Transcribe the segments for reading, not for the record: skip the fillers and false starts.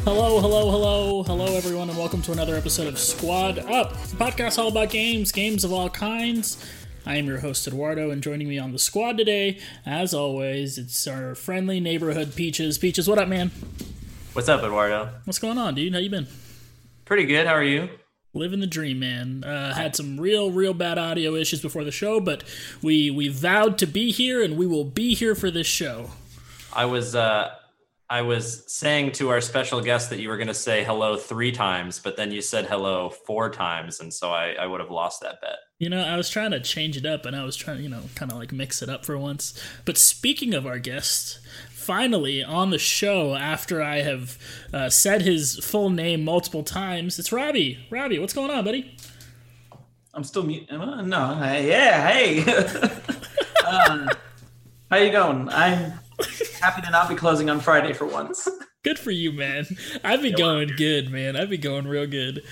Hello, everyone, and welcome to another episode of Squad Up, the podcast all about games of all kinds. I am your host, Eduardo, and joining me on the squad today, as always, it's our friendly neighborhood Peaches. Peaches, what up, man? What's up, Eduardo? What's going on, dude? How you been? Pretty good. How are you? Living the dream, man. Had some real bad audio issues before the show, but we vowed to be here, and we will be here for this show. I was saying to our special guest that you were going to say hello 3 times, but then you said hello 4 times, and so I would have lost that bet. You know, I was trying to change it up, and I was trying to, kind of like mix it up for once. But speaking of our guest, finally on the show, after I have said his full name multiple times, it's Robbie. Robbie, what's going on, buddy? I'm still mute. No. Hey. How you going? I'm happy to not be closing on Friday for once. Good for you, man. I've been going good, man. I've been going real good.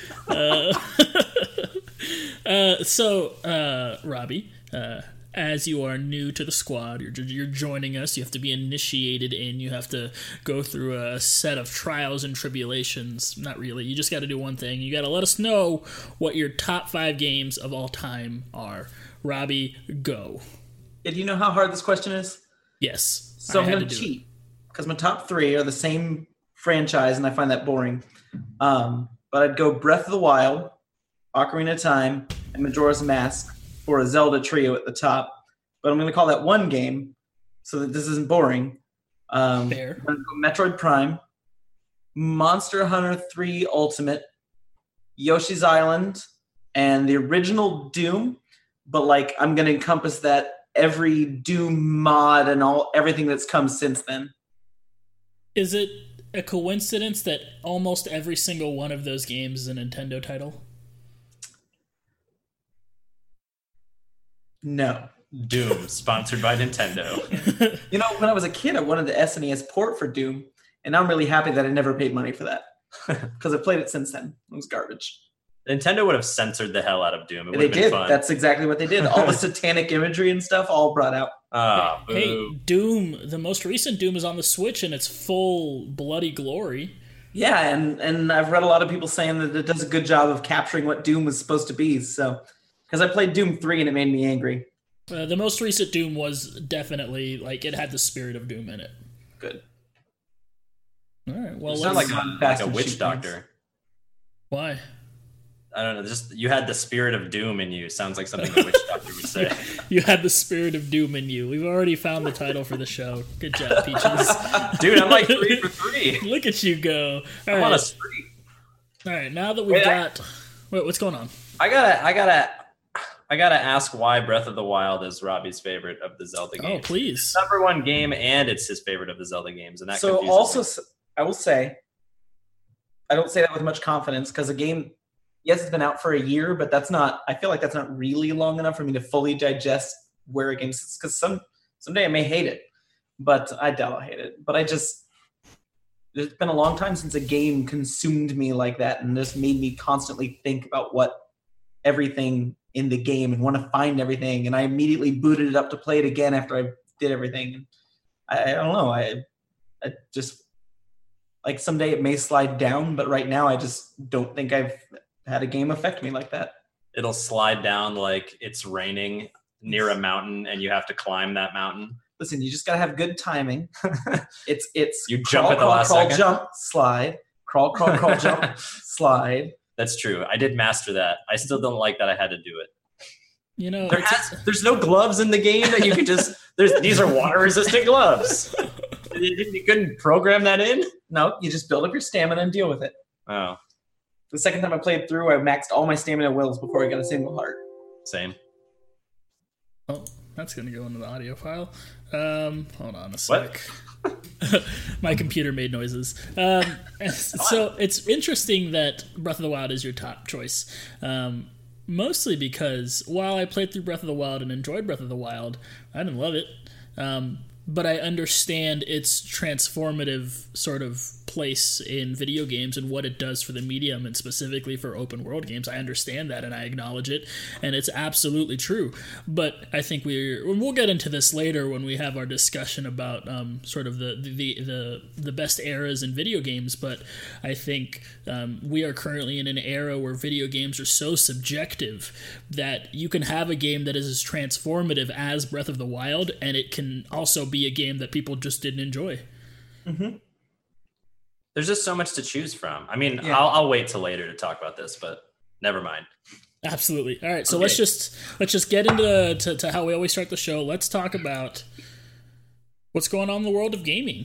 So, Robbie, as you are new to the squad, you're joining us. You have to be initiated in. You have to go through a set of trials and tribulations. Not really. You just got to do one thing. You got to let us know what your top 5 games of all time are. Robbie, go. Do you know how hard this question is? Yes. So I'm going to cheat because my top 3 are the same franchise, and I find that boring. But I'd go Breath of the Wild, Ocarina of Time, and Majora's Mask for a Zelda trio at the top. But I'm going to call that one game so that this isn't boring. Fair. I'm going to go Metroid Prime, Monster Hunter 3 Ultimate, Yoshi's Island, and the original Doom. But I'm going to encompass that every Doom mod and everything that's come since then. Is it a coincidence that almost every single one of those games is a Nintendo title? No. Doom, sponsored by Nintendo. When I was a kid, I wanted the SNES port for Doom, and I'm really happy that I never paid money for that because I've played it since then. It was garbage. Nintendo would have censored the hell out of Doom. It would they have been did. Fun. That's exactly what they did. All the satanic imagery and stuff all brought out. Hey, Doom, the most recent Doom is on the Switch in its full bloody glory. Yeah, and I've read a lot of people saying that it does a good job of capturing what Doom was supposed to be. So, because I played Doom 3 and it made me angry. The most recent Doom was definitely, it had the spirit of Doom in it. Good. All right, well, it's not like a witch doctor. Why? I don't know. Just you had the spirit of doom in you. Sounds like something a witch doctor would say. You had the spirit of doom in you. We've already found the title for the show. Good job, Peaches. Dude, I'm 3 for 3. Look at you go. I'm on a streak. All right, now that we've got... Wait, what's going on? I gotta ask why Breath of the Wild is Robbie's favorite of the Zelda games. Oh, please. It's number 1 game, and it's his favorite of the Zelda games, and that so also, I will say, I don't say that with much confidence because a game... Yes, it's been out for a year, but I feel like that's not really long enough for me to fully digest where a game sits. Because someday I may hate it, but I doubt I'll hate it. But it's been a long time since a game consumed me like that and just made me constantly think about what everything in the game and want to find everything. And I immediately booted it up to play it again after I did everything. I don't know. I just, someday it may slide down, but right now I just don't think I've had a game affect me like that. It'll slide down like it's raining near a mountain and you have to climb that mountain. Listen, you just gotta have good timing. It's you crawl, jump at the crawl, last crawl, second. Jump, slide, crawl, jump, slide. That's true. I did master that. I still don't like that I had to do it. There's no gloves in the game that you could just. These are water resistant gloves. You couldn't program that in. No, you just build up your stamina and deal with it. Oh. The second time I played through, I maxed all my stamina wills before I got a single heart. Same. Oh, that's going to go into the audio file. Hold on a sec. My computer made noises. So it's interesting that Breath of the Wild is your top choice. Mostly because while I played through Breath of the Wild and enjoyed Breath of the Wild, I didn't love it. But I understand its transformative sort of place in video games and what it does for the medium, and specifically for open world games. I understand that and I acknowledge it, and it's absolutely true. But I think we'll get into this later when we have our discussion about sort of the best eras in video games. But I think we are currently in an era where video games are so subjective that you can have a game that is as transformative as Breath of the Wild, and it can also be a game that people just didn't enjoy. Mm-hmm. There's just so much to choose from. I mean, yeah. I'll wait till later to talk about this, but never mind. Absolutely. All right, so let's just get into to how we always start the show. Let's talk about what's going on in the world of gaming.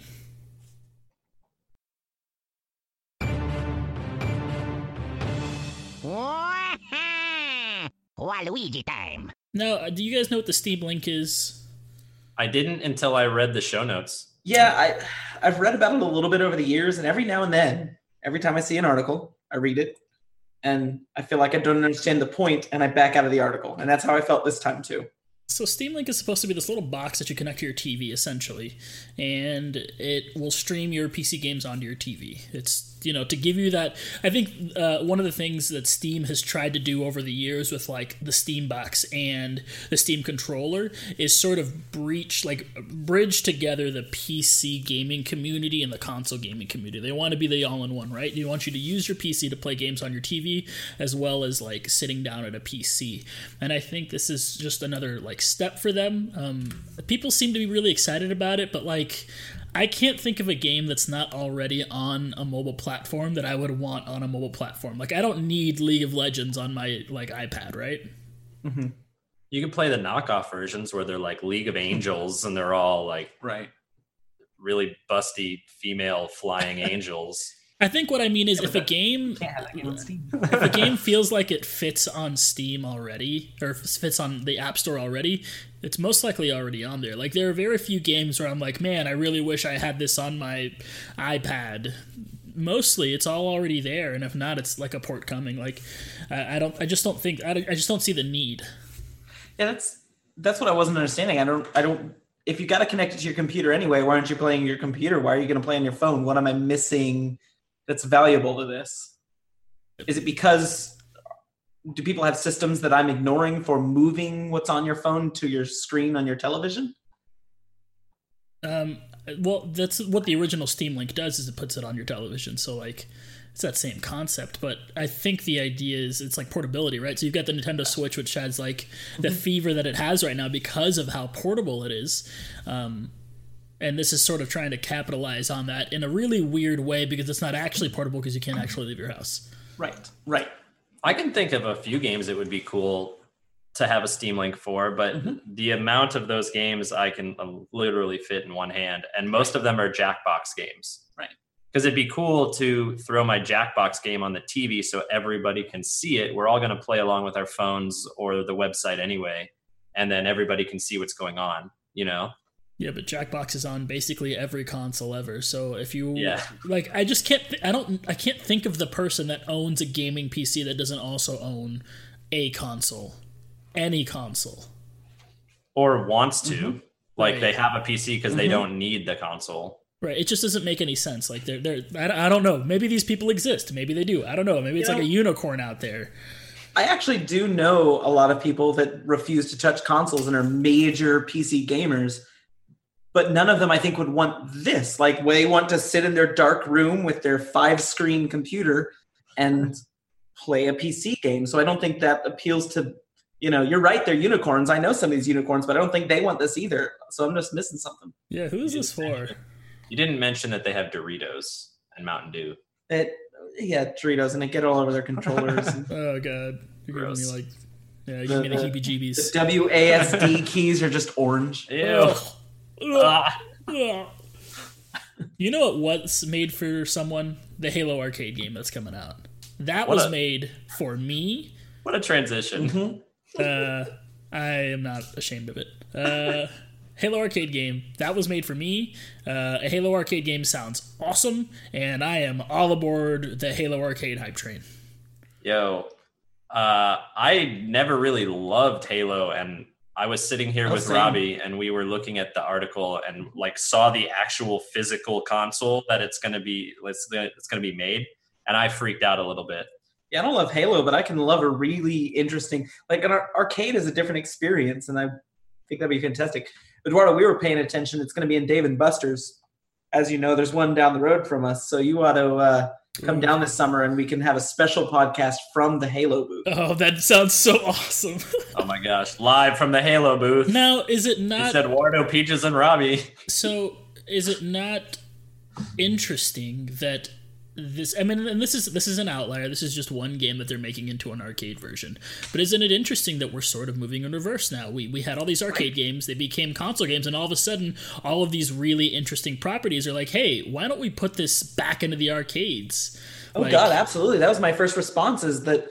Waluigi time. Now, do you guys know what the Steam Link is? I didn't until I read the show notes. Yeah, I've read about it a little bit over the years, and every now and then, every time I see an article, I read it, and I feel like I don't understand the point, and I back out of the article. And that's how I felt this time, too. So Steam Link is supposed to be this little box that you connect to your TV, essentially, and it will stream your PC games onto your TV. It's, to give you that. I think one of the things that Steam has tried to do over the years with like the Steam Box and the Steam controller is sort of bridge together the PC gaming community and the console gaming community. They want to be the all-in-one, right? They want you to use your PC to play games on your TV as well as like sitting down at a PC. And I think this is just another like step for them. People seem to be really excited about it, but like I can't think of a game that's not already on a mobile platform that I would want on a mobile platform. Like I don't need League of Legends on my like iPad, right? Mm-hmm. You can play the knockoff versions where they're like League of Angels and they're all like really busty female flying angels. I think what I mean is if a game feels like it fits on Steam already or fits on the App Store already, it's most likely already on there. Like there are very few games where I'm like, man, I really wish I had this on my iPad. Mostly it's all already there, and if not, it's like a port coming. Like I just don't see the need. Yeah, that's what I wasn't understanding. I don't. If you got to connect it to your computer anyway, why aren't you playing your computer? Why are you going to play on your phone? What am I missing that's valuable to this? Is it because do people have systems that I'm ignoring for moving what's on your phone to your screen on your television? Well, that's what the original Steam Link does, is it puts it on your television. So like it's that same concept, but I think the idea is it's like portability, right? So you've got the Nintendo Switch, which has like the fever that it has right now because of how portable it is. And this is sort of trying to capitalize on that in a really weird way because it's not actually portable because you can't actually leave your house. Right. I can think of a few games that would be cool to have a Steam Link for, but the amount of those games I can literally fit in one hand, and most of them are Jackbox games. Right. Because it'd be cool to throw my Jackbox game on the TV so everybody can see it. We're all going to play along with our phones or the website anyway, and then everybody can see what's going on, Yeah, but Jackbox is on basically every console ever. So if you like, I just can't. I can't think of the person that owns a gaming PC that doesn't also own a console, any console, or wants to. Like they have a PC because they don't need the console. Right. It just doesn't make any sense. Like they're. I don't know. Maybe these people exist. Maybe they do. I don't know. Maybe it's like a unicorn out there. I actually do know a lot of people that refuse to touch consoles and are major PC gamers. But none of them, I think, would want this. Like, they want to sit in their dark room with their 5-screen computer and play a PC game. So I don't think that appeals to, you're right, they're unicorns. I know some of these unicorns, but I don't think they want this either. So I'm just missing something. Yeah, who is this for? You didn't mention that they have Doritos and Mountain Dew. Doritos, and they get all over their controllers. Oh, God. You're giving me, you give me the heebie-jeebies. The WASD keys are just orange. Ew. You know what was made for someone? The Halo arcade game that's coming out. That was made for me. What a transition. I am not ashamed of it. Halo arcade game, that was made for me. A Halo arcade game sounds awesome, and I am all aboard the Halo arcade hype train. Yo, I never really loved Halo, and I was sitting here with Robbie, and we were looking at the article and like saw the actual physical console that it's going to be made, and I freaked out a little bit. Yeah, I don't love Halo, but I can love a really interesting, like an arcade is a different experience, and I think that'd be fantastic. Eduardo, we were paying attention. It's going to be in Dave & Buster's. As you know, there's one down the road from us, so you ought to come down this summer, and we can have a special podcast from the Halo booth. Oh, that sounds so awesome. Oh my gosh, live from the Halo booth. Now, is it not... It's Eduardo, Peaches, and Robbie. So, is it not interesting that this... I mean, and this is an outlier. This is just one game that they're making into an arcade version. But isn't it interesting that we're sort of moving in reverse now? We had all these arcade games, they became console games, and all of a sudden, all of these really interesting properties are like, hey, why don't we put this back into the arcades? Oh, God, absolutely. That was my first response, is that,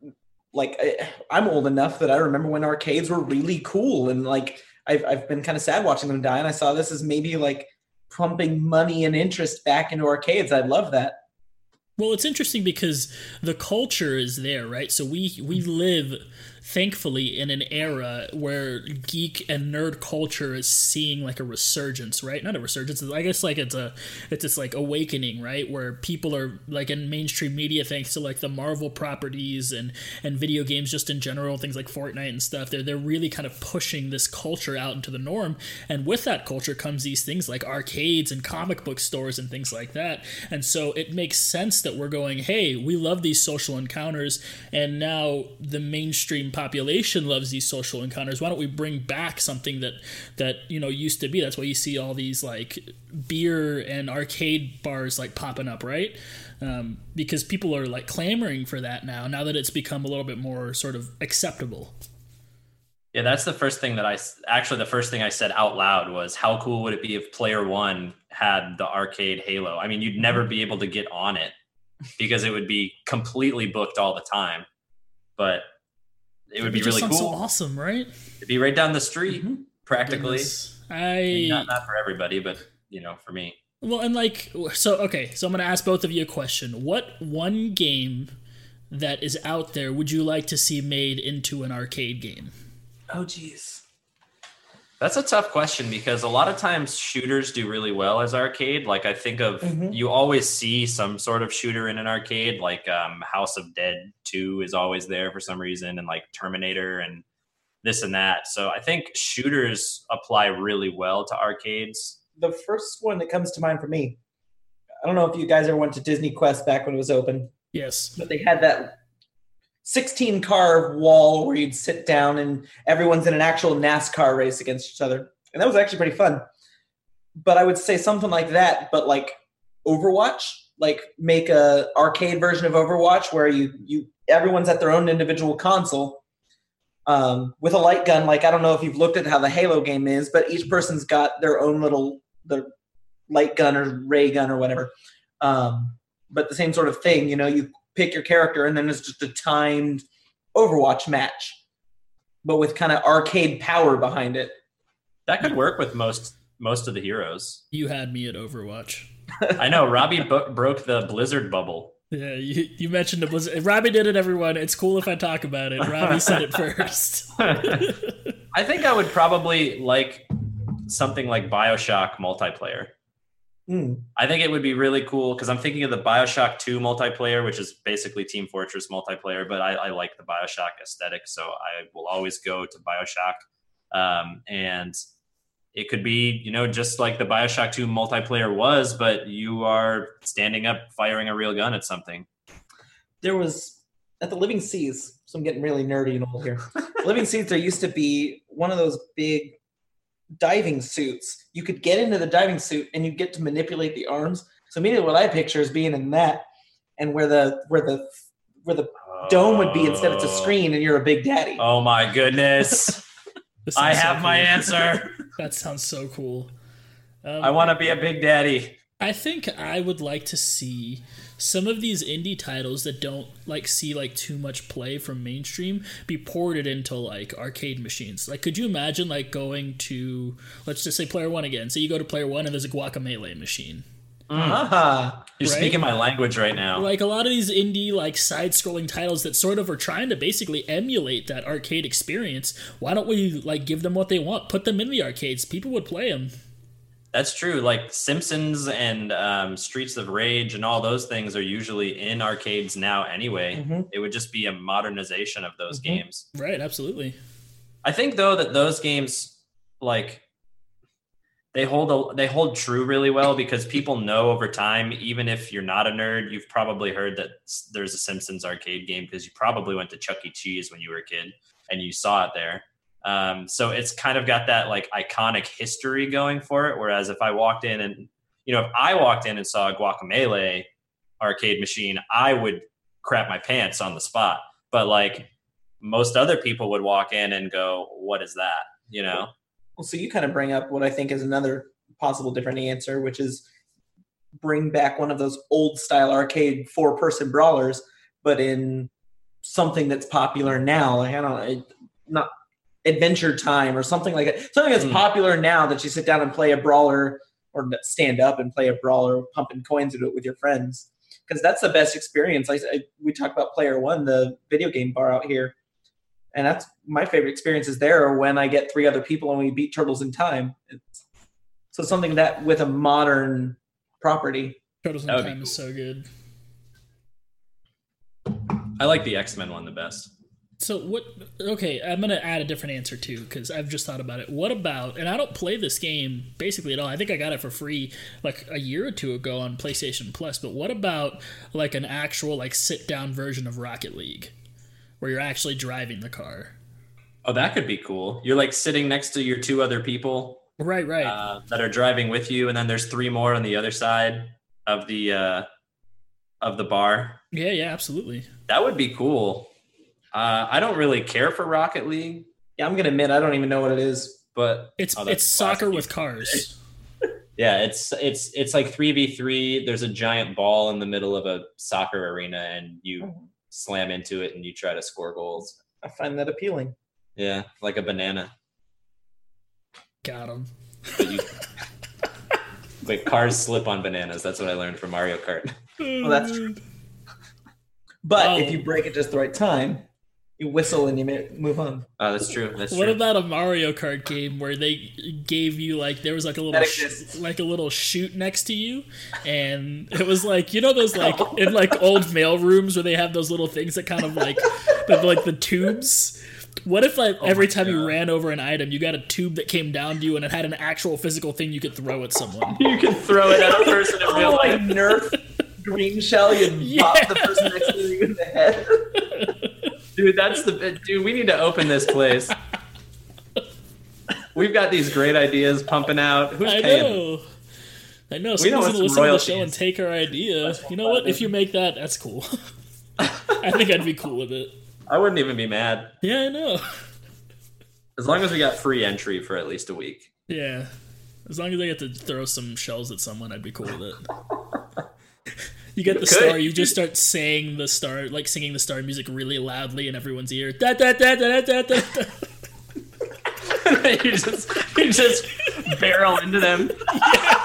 like, I'm old enough that I remember when arcades were really cool, and, like, I've been kind of sad watching them die, and I saw this as maybe, like, pumping money and interest back into arcades. I love that. Well, it's interesting because the culture is there, right? So we live, thankfully, in an era where geek and nerd culture is seeing like a resurgence, right? Not a resurgence, I guess like it's this like awakening, right? Where people are like in mainstream media, thanks to like the Marvel properties and video games just in general, things like Fortnite and stuff. They're really kind of pushing this culture out into the norm, and with that culture comes these things like arcades and comic book stores and things like that. And so it makes sense that we're going, hey, we love these social encounters, and now the mainstream population loves these social encounters. Why don't we bring back something that used to be? That's why you see all these like beer and arcade bars like popping up, right? Because people are like clamoring for that now that it's become a little bit more sort of acceptable. Yeah, that's the first thing the first thing I said out loud was, how cool would it be if Player One had the arcade Halo? I mean, you'd never be able to get on it because it would be completely booked all the time, but it would be really cool. So awesome, right? It'd be right down the street, practically. Not for everybody, but for me. Well, and like, so I'm going to ask both of you a question. What one game that is out there would you like to see made into an arcade game? Oh, geez. That's a tough question because a lot of times shooters do really well as arcade. Like I think of, you always see some sort of shooter in an arcade, like House of Dead 2 is always there for some reason, and like Terminator and this and that. So I think shooters apply really well to arcades. The first one that comes to mind for me, I don't know if you guys ever went to Disney Quest back when it was open. Yes. But they had that 16-car wall where you'd sit down and everyone's in an actual NASCAR race against each other. And that was actually pretty fun. But I would say something like that, but like Overwatch, like make a arcade version of Overwatch where you everyone's at their own individual console with a light gun. Like, I don't know if you've looked at how the Halo game is, but each person's got their own the light gun or ray gun or whatever. But the same sort of thing, you pick your character, and then it's just a timed Overwatch match, but with kind of arcade power behind it. That could work with most of the heroes. You had me at Overwatch. I know. Robbie broke the Blizzard bubble. Yeah, you mentioned the Blizzard. Robbie did it, everyone. It's cool if I talk about it. Robbie said it first. I think I would probably like something like BioShock multiplayer. I think it would be really cool because I'm thinking of the BioShock 2 multiplayer, which is basically Team Fortress multiplayer, but I like the BioShock aesthetic, so I will always go to BioShock. And it could be, just like the BioShock 2 multiplayer was, but you are standing up, firing a real gun at something. There was, at the Living Seas, so I'm getting really nerdy and old here. Living Seas, there used to be one of those big diving suits. You could get into the diving suit and you get to manipulate the arms. So immediately what I picture is being in that, and where the dome would be, instead it's a screen and you're a big daddy. Oh my goodness. I have my answer. That sounds so cool. I want to be a big daddy. I think I would like to see some of these indie titles that don't see too much play from mainstream be ported into arcade machines. Like, could you imagine going to, let's just say Player One again. So you go to Player One and there's a Guacamelee machine. You're speaking my language right now. Like a lot of these indie, like side-scrolling titles that sort of are trying to basically emulate that arcade experience. Why don't we like give them what they want? Put them in the arcades. People would play them. That's true. Like Simpsons and Streets of Rage and all those things are usually in arcades now anyway. Mm-hmm. It would just be a modernization of those games. Right, absolutely. I think, though, that those games, like, they hold true really well because people know over time, even if you're not a nerd, you've probably heard that there's a Simpsons arcade game because you probably went to Chuck E. Cheese when you were a kid and you saw it there. So it's kind of got that like iconic history going for it. Whereas if I walked in and, if I walked in and saw a Guacamelee arcade machine, I would crap my pants on the spot. But like most other people would walk in and go, what is that? Well, so you kind of bring up what I think is another possible different answer, which is bring back one of those old style arcade 4-person brawlers, but in something that's popular now. Like, I don't know, not Adventure Time or something like that. Something that's popular now that you sit down and play a brawler or stand up and play a brawler, pumping coins into it with your friends. Because that's the best experience. We talk about Player One, the video game bar out here. And that's my favorite experiences there are when I get 3 other people and we beat Turtles in Time. So something that with a modern property. Turtles in Time is so good. I like the X-Men one the best. So okay, I'm going to add a different answer too, because I've just thought about it. What about, and I don't play this game basically at all. I think I got it for free like a year or two ago on PlayStation Plus, but what about like an actual like sit-down version of Rocket League where you're actually driving the car? Oh, that could be cool. You're like sitting next to your 2 other people. Right. That are driving with you, and then there's 3 more on the other side of the bar. Yeah, absolutely. That would be cool. I don't really care for Rocket League. Yeah, I'm gonna admit I don't even know what it is, but it's soccer with cars. Yeah, it's like 3v3. There's a giant ball in the middle of a soccer arena, and you slam into it and you try to score goals. I find that appealing. Yeah, like a banana. Got him. But cars slip on bananas. That's what I learned from Mario Kart. Well, that's true. But if you break it just the right time, you whistle and you move on. Oh, that's true. What about a Mario Kart game where they gave you like there was like a little chute next to you, and it was like those like in like old mail rooms where they have those little things that kind of like the tubes. What if like every time you ran over an item, you got a tube that came down to you and it had an actual physical thing you could throw at someone? You can throw it at a person in real life. Like Nerf green shell, you pop the person next to you in the head. Dude, we need to open this place. We've got these great ideas pumping out. Who's paying? I know. Someone's going to listen to the show and take our idea. You know what? If you make that, that's cool. I think I'd be cool with it. I wouldn't even be mad. Yeah, I know. As long as we got free entry for at least a week. Yeah. As long as I get to throw some shells at someone, I'd be cool with it. You get the star, you just start saying the star, like singing the star music really loudly in everyone's ear. Da, da, da, da, da, da, da. you just barrel into them. Yeah.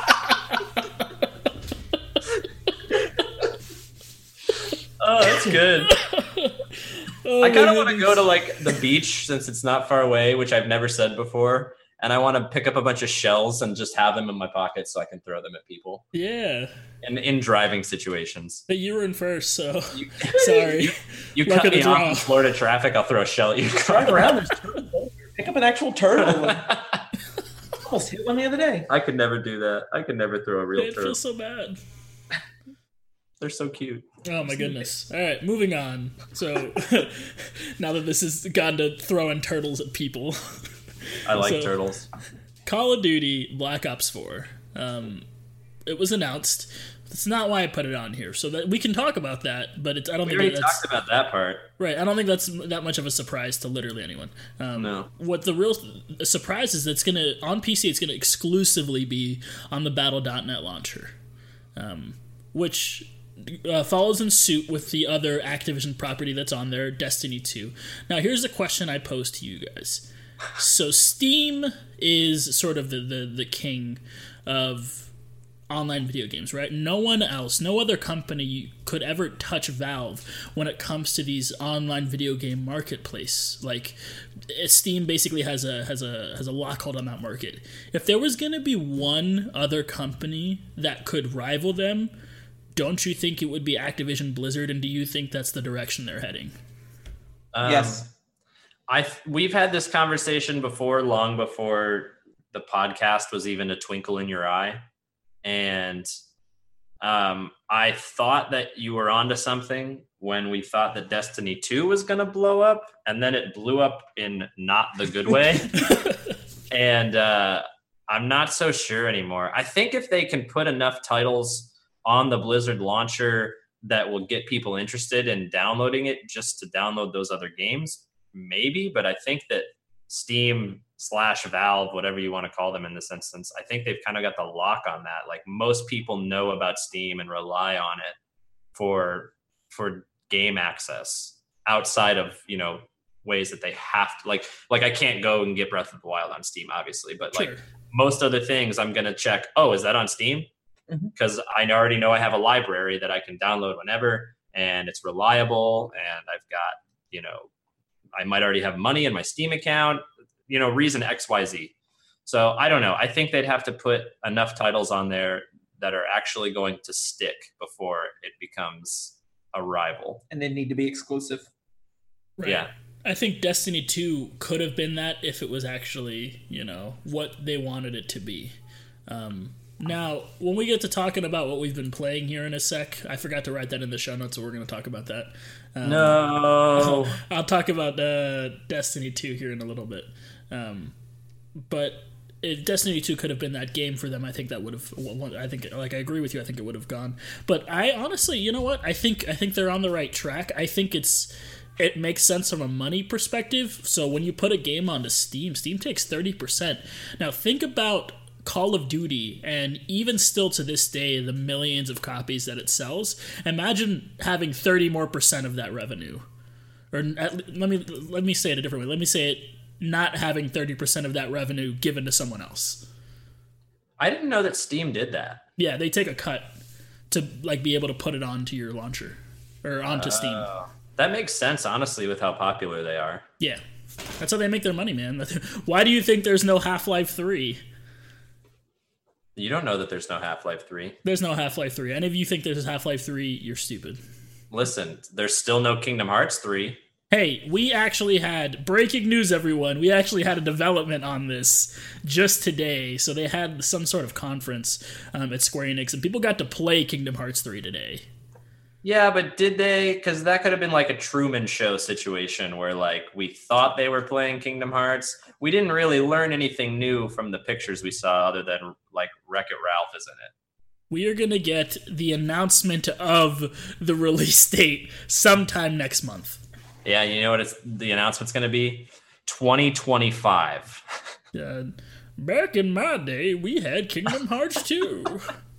Oh, that's good. I kind of want to go to like the beach since it's not far away, which I've never said before. And I want to pick up a bunch of shells and just have them in my pocket so I can throw them at people. Yeah. And in driving situations. But you were in first, so sorry. You cut me off in Florida traffic, I'll throw a shell at you. Drive around, there's turtles. Pick up an actual turtle. Almost hit one the other day. I could never do that. I could never throw a real turtle. It feels so bad. They're so cute. Oh my goodness. All right, moving on. So now that this has gone to throwing turtles at people. I like turtles. Call of Duty Black Ops 4. It was announced. That's not why I put it on here, so that we can talk about that. But I don't think we talked about that part. Right. I don't think that's that much of a surprise to literally anyone. No. What the real surprise is that's gonna on PC. It's gonna exclusively be on the Battle.net launcher, which follows in suit with the other Activision property that's on there, Destiny 2. Now, here's a question I pose to you guys. So Steam is sort of the king of online video games, right? No one else, no other company could ever touch Valve when it comes to these online video game marketplace. Like, Steam basically has a lockhold on that market. If there was going to be one other company that could rival them, don't you think it would be Activision Blizzard? And do you think that's the direction they're heading? Yes. We've had this conversation before, long before the podcast was even a twinkle in your eye. And I thought that you were onto something when we thought that Destiny 2 was going to blow up, and then it blew up in not the good way. And I'm not so sure anymore. I think if they can put enough titles on the Blizzard launcher that will get people interested in downloading it just to download those other games, maybe. But I think that Steam/Valve, whatever you want to call them in this instance, I think they've kind of got the lock on that. Like, most people know about Steam and rely on it for game access outside of, ways that they have to, like I can't go and get Breath of the Wild on Steam, obviously, but sure. Like most other things, I'm going to check, is that on Steam? Because I already know I have a library that I can download whenever, and it's reliable, and I've got, I might already have money in my Steam account, reason XYZ. So I don't know. I think they'd have to put enough titles on there that are actually going to stick before it becomes a rival. And they need to be exclusive. Right. Yeah. I think Destiny 2 could have been that if it was actually, what they wanted it to be. Now, when we get to talking about what we've been playing here in a sec, I forgot to write that in the show notes, so we're going to talk about that. No. I'll talk about Destiny 2 here in a little bit. But if Destiny 2 could have been that game for them, I think that would have. I agree with you. I think it would have gone. But I honestly, you know what? I think they're on the right track. I think it makes sense from a money perspective. So when you put a game onto Steam takes 30%. Now think about Call of Duty, and even still to this day, the millions of copies that it sells. Imagine having 30% more of that revenue. Or let me say it a different way. Let me say it not having 30% of that revenue given to someone else. I didn't know that Steam did that. Yeah, they take a cut to be able to put it onto your launcher or onto Steam. That makes sense, honestly, with how popular they are. Yeah, that's how they make their money, man. Why do you think there's no Half-Life 3? You don't know that there's no Half-Life 3. There's no Half-Life 3. And if you think there's Half-Life 3, you're stupid. Listen, there's still no Kingdom Hearts 3. Hey, we actually had, breaking news, everyone, we actually had a development on this just today. So they had some sort of conference at Square Enix, and people got to play Kingdom Hearts 3 today. Yeah, but did they? Because that could have been like a Truman Show situation where we thought they were playing Kingdom Hearts. We didn't really learn anything new from the pictures we saw other than Wreck-It Ralph is in it. We are going to get the announcement of the release date sometime next month. Yeah, you know what the announcement's going to be? 2025. Back in my day, we had Kingdom Hearts 2.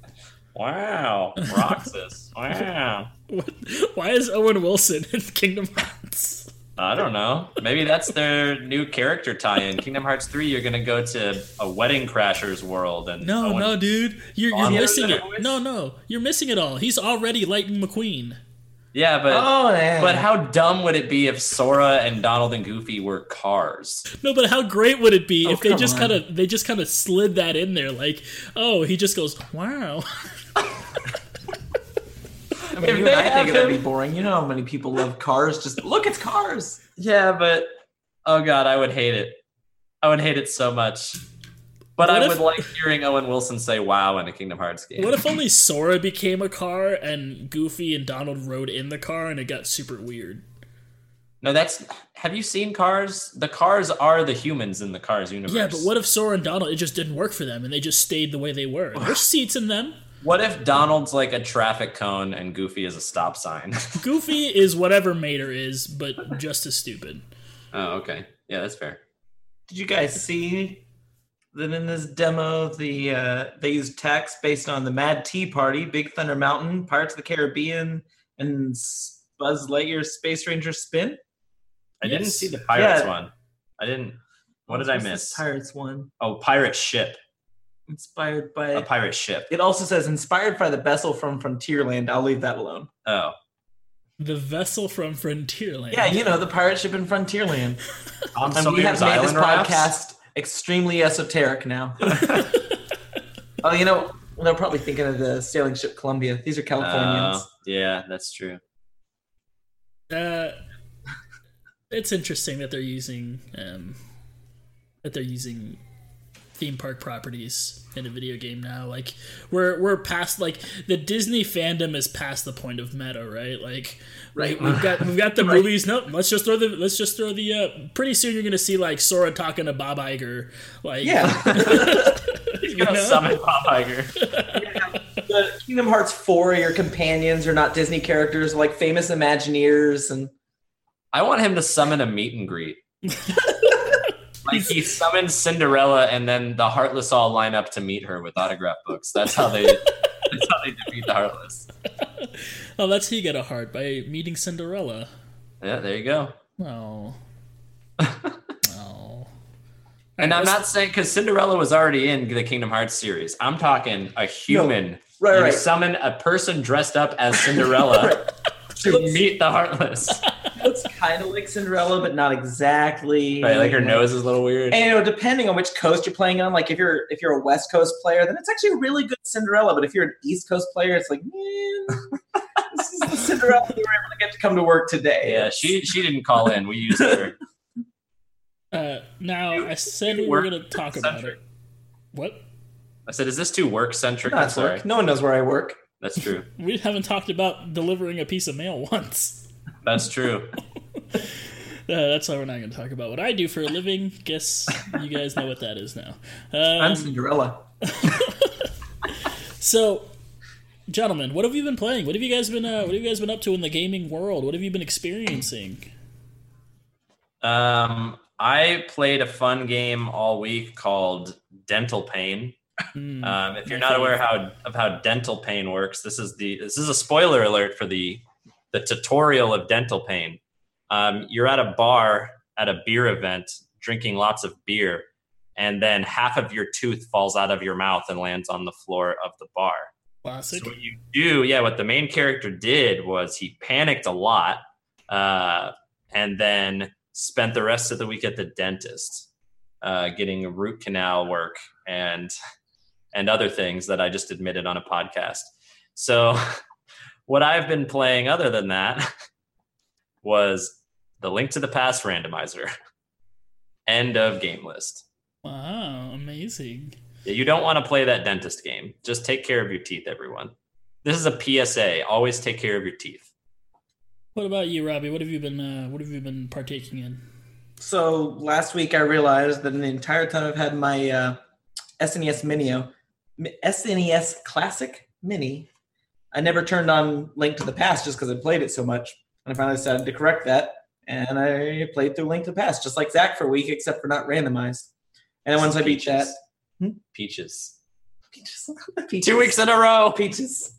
Wow. Roxas. Wow. Why is Owen Wilson in Kingdom Hearts? I don't know. Maybe that's their new character tie-in. Kingdom Hearts 3, you're going to go to a Wedding Crashers world. And no, dude. You're missing it. No. You're missing it all. He's already Lightning McQueen. Yeah, but how dumb would it be if Sora and Donald and Goofy were cars? No, but how great would it be if they just kind of slid that in there? He just goes, wow. I mean, you and I think that'd be boring. You know how many people love cars? Just look, it's cars. Yeah, but oh god, I would hate it. I would hate it so much. But I would like hearing Owen Wilson say "wow" in a Kingdom Hearts game. What if only Sora became a car and Goofy and Donald rode in the car and it got super weird? No, have you seen Cars? The cars are the humans in the Cars universe. Yeah, but what if Sora and Donald, it just didn't work for them and they just stayed the way they were? There's seats in them. What if Donald's like a traffic cone and Goofy is a stop sign? Goofy is whatever Mater is, but just as stupid. Oh, okay. Yeah, that's fair. Did you guys see that in this demo, they used text based on the Mad Tea Party, Big Thunder Mountain, Pirates of the Caribbean, and Buzz Lightyear's Space Ranger Spin? I didn't see the Pirates one. I didn't. What did I miss? Pirates one. Oh, Pirate Ship. Inspired by a pirate ship. It also says inspired by the vessel from Frontierland. I'll leave that alone. Oh. The vessel from Frontierland. Yeah, the pirate ship in Frontierland. And we have made this podcast extremely esoteric now. Oh, they're probably thinking of the sailing ship Columbia. These are Californians. Yeah, that's true. It's interesting that they're using theme park properties in a video game now. Like we're past, like, the Disney fandom is past the point of meta, right? Like, right. We've got the movies. No, let's just throw the. Pretty soon you're gonna see like Sora talking to Bob Iger. Like, yeah, he's gonna summon Bob Iger. The Kingdom Hearts 4, your companions are not Disney characters, like famous Imagineers, and I want him to summon a meet and greet. Like he summons Cinderella, and then the Heartless all line up to meet her with autograph books. That's how they defeat the Heartless. Oh, that's he get a heart by meeting Cinderella. Yeah, there you go. Oh. Oh. And I'm not saying, because Cinderella was already in the Kingdom Hearts series. I'm talking a human. No. Right. Summon a person dressed up as Cinderella to meet the Heartless. Looks kind of like Cinderella, but not exactly. Right, like her nose is a little weird. And depending on which coast you're playing on, like if you're a West Coast player, then it's actually a really good Cinderella. But if you're an East Coast player, it's like, man, this is the Cinderella we were able to get to come to work today. Yeah, she didn't call in. We used her. Now, I said we were going to talk about it. What? I said, is this too work-centric? I'm sorry. No one knows where I work. That's true. We haven't talked about delivering a piece of mail once. That's true. That's why we're not going to talk about what I do for a living. Guess you guys know what that is now. I'm Cinderella. So, gentlemen, what have you been playing? What have you guys been up to in the gaming world? What have you been experiencing? I played a fun game all week called Dental Pain. If you're not aware of how dental pain works, this is a spoiler alert for the tutorial of Dental Pain. You're at a bar at a beer event drinking lots of beer, and then half of your tooth falls out of your mouth and lands on the floor of the bar. Classic. So what you do, what the main character did was he panicked a lot, and then spent the rest of the week at the dentist, getting a root canal work and other things that I just admitted on a podcast. So what I've been playing other than that was the Link to the Past randomizer. End of game list. Wow, amazing. Yeah, you don't want to play that dentist game. Just take care of your teeth, everyone. This is a PSA. Always take care of your teeth. What about you, Robbie? What have you been partaking in? So last week I realized that in the entire time I've had my SNES Classic Mini, I never turned on Link to the Past just because I played it so much. And I finally decided to correct that, and I played through Link to the Past just like Zach for a week, except for not randomized. And then once I beat that, Peaches. 2 weeks in a row. Peaches.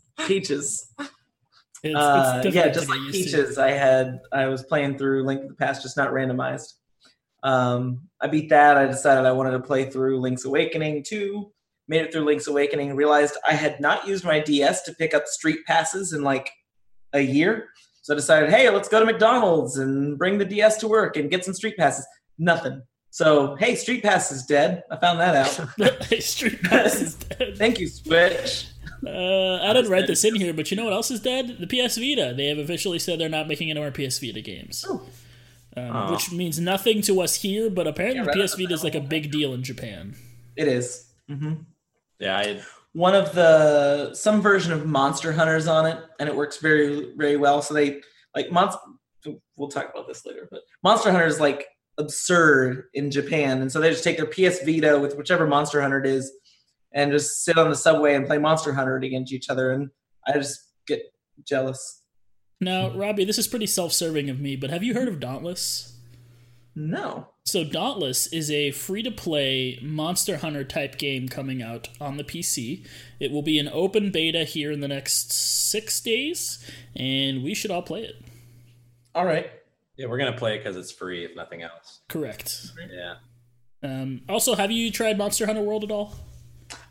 Just like Peaches, I was playing through Link to the Past, just not randomized. I beat that. I decided I wanted to play through Link's Awakening 2. Made it through Link's Awakening. Realized I had not used my DS to pick up street passes in like a year. So I decided, hey, let's go to McDonald's and bring the DS to work and get some street passes. Nothing. So, hey, Street Pass is dead. I found that out. Hey, Street Pass is dead. Thank you, Switch. I didn't write this in here, but you know what else is dead? The PS Vita. They have officially said they're not making any more PS Vita games. Which means nothing to us here, but apparently PS Vita is like a big deal in Japan. It is. Mm-hmm. Yeah, one of some version of Monster Hunter's on it, and it works very, very well. So they we'll talk about this later, but Monster Hunter is like absurd in Japan, and so they just take their PS Vita with whichever Monster Hunter it is, and just sit on the subway and play Monster Hunter against each other, and I just get jealous. Now, Robbie, this is pretty self-serving of me, but have you heard of Dauntless? No. So Dauntless is a free-to-play Monster Hunter type game coming out on the PC. It will be an open beta here in the next 6 days, and we should all play it. All right. Yeah, we're going to play it because it's free, if nothing else. Correct. Yeah. Also, have you tried Monster Hunter World at all?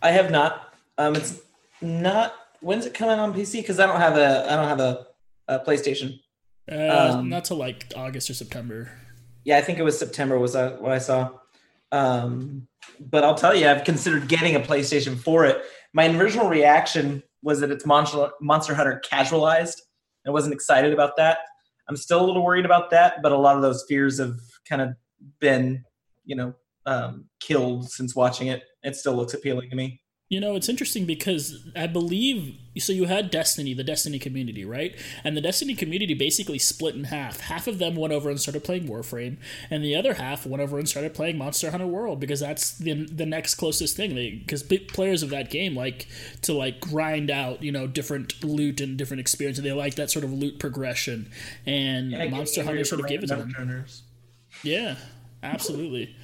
I have not. It's not. When's it coming on PC? Because I don't have a PlayStation. Not till like August or September. Yeah, I think it was September was what I saw. But I'll tell you, I've considered getting a PlayStation for it. My original reaction was that it's Monster Hunter casualized. I wasn't excited about that. I'm still a little worried about that, but a lot of those fears have kind of been, killed since watching it. It still looks appealing to me. It's interesting because I believe, so you had Destiny, the Destiny community, right? And the Destiny community basically split in half. Half of them went over and started playing Warframe, and the other half went over and started playing Monster Hunter World, because that's the next closest thing. Because players of that game like to grind out, different loot and different experiences. They like that sort of loot progression, and Monster Hunter sort of gave it to them. Yeah, absolutely.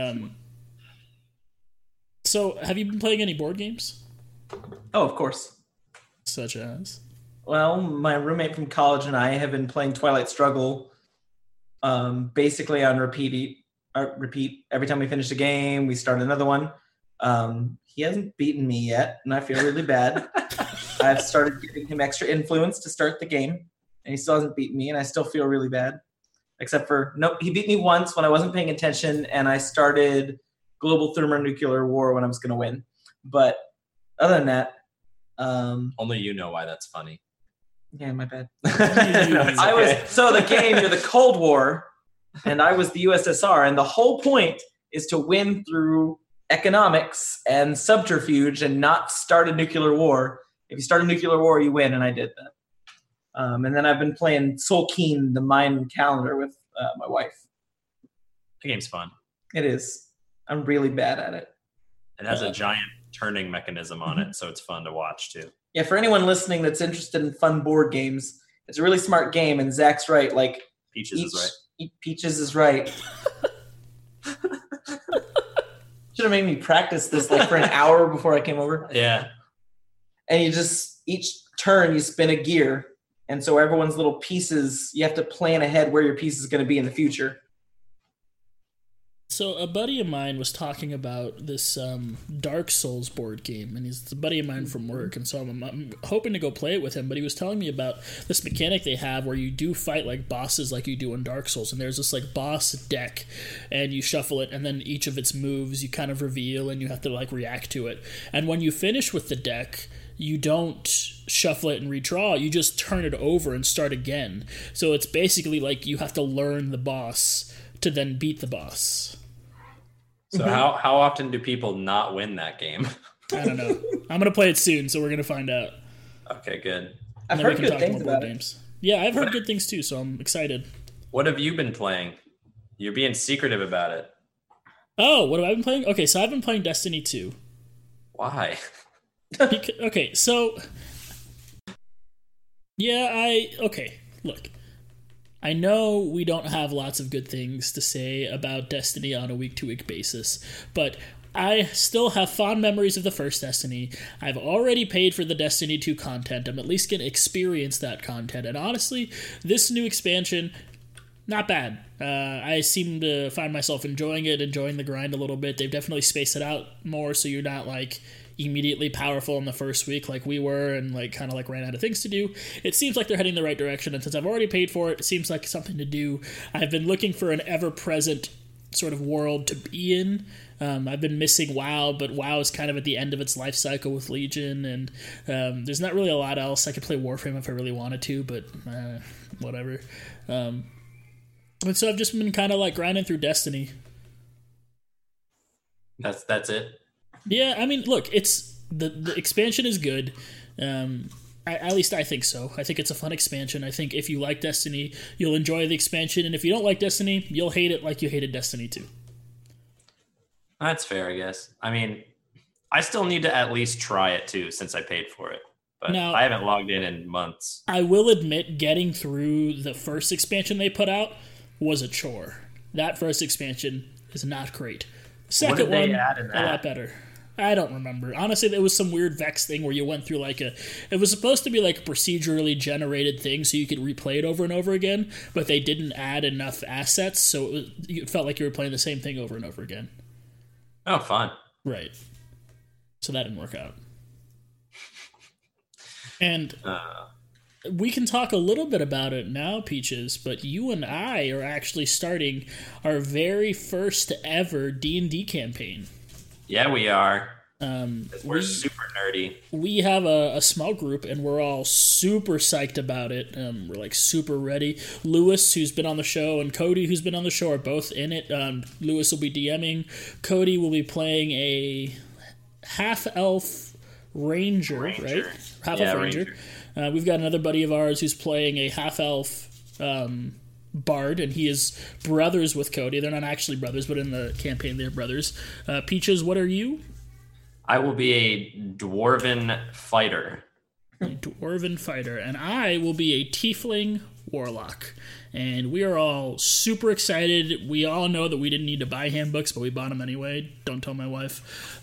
So, have you been playing any board games? Oh, of course. Such as? Well, my roommate from college and I have been playing Twilight Struggle basically on repeat. Every time we finish a game, we start another one. He hasn't beaten me yet, and I feel really bad. I've started giving him extra influence to start the game, and he still hasn't beaten me, and I still feel really bad. Except for, nope, he beat me once when I wasn't paying attention, and I started global thermonuclear war when I was going to win. But other than that... only you know why that's funny. Yeah, my bad. So the game, you're the Cold War, and I was the USSR, and the whole point is to win through economics and subterfuge and not start a nuclear war. If you start a nuclear war, you win, and I did that. And then I've been playing Soul Keen, the Mayan calendar, with my wife. The game's fun. It is. I'm really bad at it. It has a giant turning mechanism on it, so it's fun to watch too. Yeah, for anyone listening that's interested in fun board games, it's a really smart game, and Zach's right. Peaches is right. Peaches is right. Should have made me practice this for an hour before I came over. Yeah. And you just, each turn you spin a gear, and so everyone's little pieces, you have to plan ahead where your piece is going to be in the future. So a buddy of mine was talking about this Dark Souls board game, and he's a buddy of mine from work, and so I'm hoping to go play it with him, but he was telling me about this mechanic they have where you do fight bosses like you do in Dark Souls, and there's this boss deck, and you shuffle it, and then each of its moves you kind of reveal, and you have to react to it. And when you finish with the deck, you don't shuffle it and redraw, you just turn it over and start again. So it's basically you have to learn the boss to then beat the boss. So how often do people not win that game? I don't know. I'm going to play it soon, so we're going to find out. Okay, good. I've heard good things about games. Yeah, I've heard good things too, so I'm excited. What have you been playing? You're being secretive about it. Oh, what have I been playing? Okay, so I've been playing Destiny 2. Why? Okay, so... Yeah, look. I know we don't have lots of good things to say about Destiny on a week-to-week basis, but I still have fond memories of the first Destiny. I've already paid for the Destiny 2 content. I'm at least going to experience that content. And honestly, this new expansion, not bad. I seem to find myself enjoying it, enjoying the grind a little bit. They've definitely spaced it out more, so you're not immediately powerful in the first week like we were and ran out of things to do. It seems like they're heading the right direction, and since I've already paid for it, it seems like something to do. I've been looking for an ever-present sort of world to be in. I've been missing WoW, but WoW is kind of at the end of its life cycle with Legion, and there's not really a lot else. I could play Warframe if I really wanted to, but whatever. And so I've just been kind of grinding through Destiny. That's it? Yeah, I mean, look, it's the expansion is good. At least I think so. I think it's a fun expansion. I think if you like Destiny, you'll enjoy the expansion, and if you don't like Destiny, you'll hate it like you hated Destiny 2. That's fair, I guess. I mean, I still need to at least try it too, since I paid for it. But now, I haven't logged in months. I will admit, getting through the first expansion they put out was a chore. That first expansion is not great. Second one, a lot better. I don't remember. Honestly, there was some weird Vex thing where you went through it was supposed to be a procedurally generated thing so you could replay it over and over again, but they didn't add enough assets, so it felt like you were playing the same thing over and over again. Oh, fun. Right. So that didn't work out. And we can talk a little bit about it now, Peaches, but you and I are actually starting our very first ever D&D campaign. Yeah, we are. We're super nerdy. We have a small group, and we're all super psyched about it. We're like super ready. Lewis, who's been on the show, and Cody, who's been on the show, are both in it. Lewis will be DMing. Cody will be playing a half-elf ranger, right? Half-elf ranger. We've got another buddy of ours who's playing a half-elf bard, and he is brothers with Cody. They're not actually brothers, but in the campaign they're brothers. Peaches, what are you? I will be a dwarven fighter. And I will be a tiefling warlock. And we are all super excited. We all know that we didn't need to buy handbooks, but we bought them anyway. Don't tell my wife.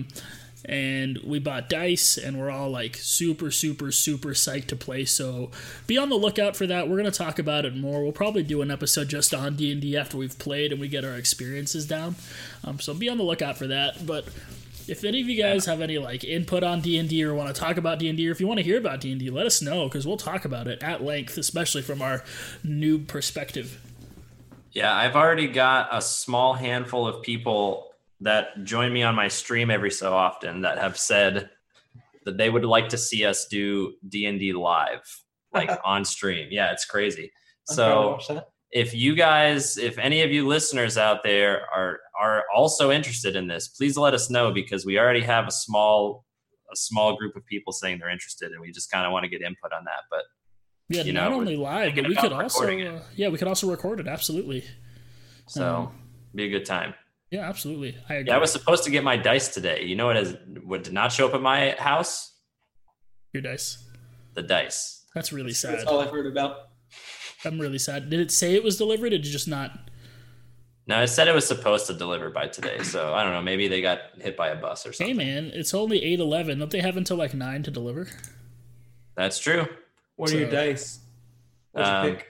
And we bought dice, and we're all like super, super, super psyched to play. So be on the lookout for that. We're going to talk about it more. We'll probably do an episode just on D&D after we've played and we get our experiences down. So be on the lookout for that. But if any of you guys have any like input on D&D or want to talk about D&D, or if you want to hear about D&D, let us know, because we'll talk about it at length, especially from our noob perspective. Yeah, I've already got a small handful of people that join me on my stream every so often that have said that they would like to see us do D&D live, like on stream. Yeah, it's crazy. So if any of you listeners out there are also interested in this, please let us know, because we already have a small group of people saying they're interested, and we just kind of want to get input on that. But yeah, not only live, but we could also record it. Absolutely. So be a good time. Yeah, absolutely. I agree. Yeah, I was supposed to get my dice today. You know what did not show up at my house? Your dice. The dice. That's really sad. That's all I've heard about. I'm really sad. Did it say it was delivered, or did you just not? No, it said it was supposed to deliver by today. So I don't know. Maybe they got hit by a bus or something. Hey, man, it's only 8:11. Don't they have until like 9 to deliver? That's true. What are your dice? What'd you pick?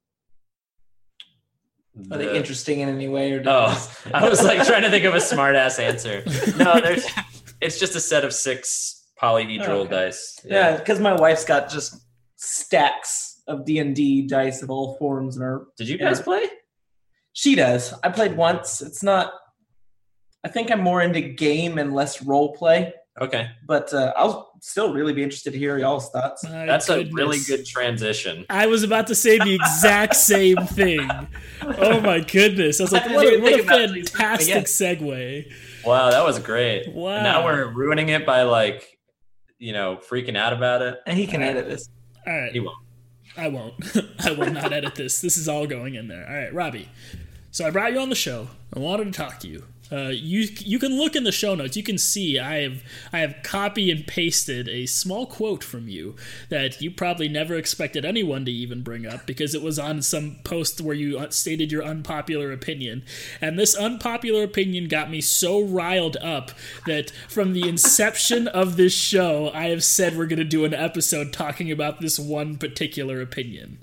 Are they interesting in any way? Or I was like trying to think of a smart ass answer. No, it's just a set of 6 polyhedral dice. Yeah, because my wife's got just stacks of D&D dice of all forms. Did you guys play? She does. I played once. It's not. I think I'm more into game and less role play. Okay. But I'll still really be interested to hear y'all's thoughts. That's a really good transition. I was about to say the exact same thing. Oh my goodness. I was like, what a fantastic segue. Wow, that was great. Wow. And now we're ruining it by freaking out about it. And he can edit this. All right. He won't. I won't. I will not edit this. This is all going in there. All right, Robbie. So I brought you on the show. I wanted to talk to you. You can look in the show notes. You can see I have copy and pasted a small quote from you that you probably never expected anyone to even bring up, because it was on some post where you stated your unpopular opinion. And this unpopular opinion got me so riled up that from the inception of this show, I have said we're going to do an episode talking about this one particular opinion.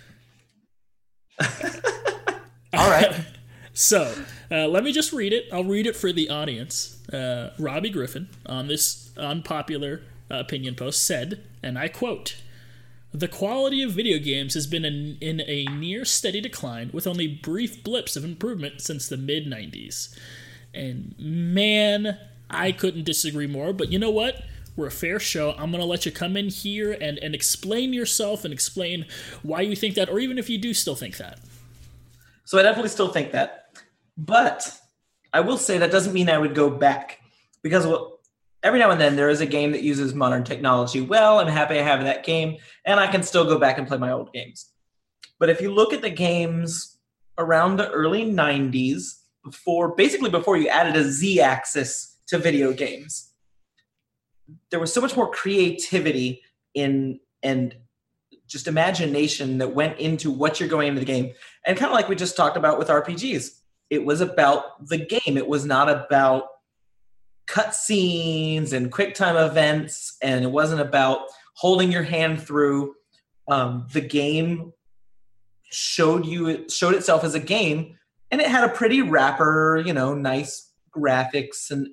All right. So, let me just read it. I'll read it for the audience. Robbie Griffin, on this unpopular opinion post, said, and I quote, "The quality of video games has been in a near steady decline, with only brief blips of improvement since the mid-90s. And man, I couldn't disagree more. But you know what? We're a fair show. I'm going to let you come in here and explain yourself and explain why you think that, or even if you do still think that." So I definitely still think that. But I will say that doesn't mean I would go back, because every now and then there is a game that uses modern technology. Well, I'm happy I have that game, and I can still go back and play my old games. But if you look at the games around the early 90s, before you added a Z-axis to video games, there was so much more creativity and just imagination that went into what you're going into the game. And kind of like we just talked about with RPGs, it was about the game. It was not about cutscenes and quick time events, and it wasn't about holding your hand through. The game showed itself as a game, and it had a pretty wrapper, nice graphics and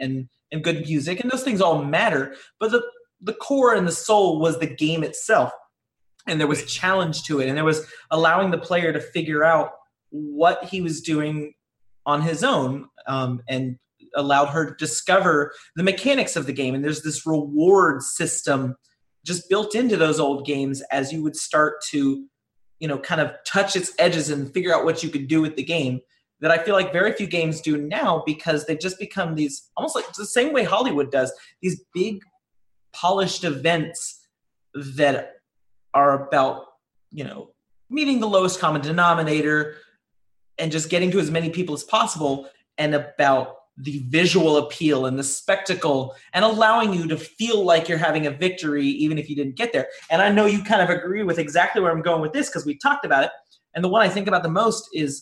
and good music, and those things all matter. But the core and the soul was the game itself, and there was a challenge to it, and there was allowing the player to figure out what he was doing on his own, and allowed her to discover the mechanics of the game. And there's this reward system just built into those old games as you would start to, kind of touch its edges and figure out what you could do with the game, that I feel like very few games do now, because they've just become these, almost like the same way Hollywood does, these big polished events that are about, meeting the lowest common denominator and just getting to as many people as possible, and about the visual appeal and the spectacle, and allowing you to feel like you're having a victory even if you didn't get there. And I know you kind of agree with exactly where I'm going with this, because we talked about it. And the one I think about the most is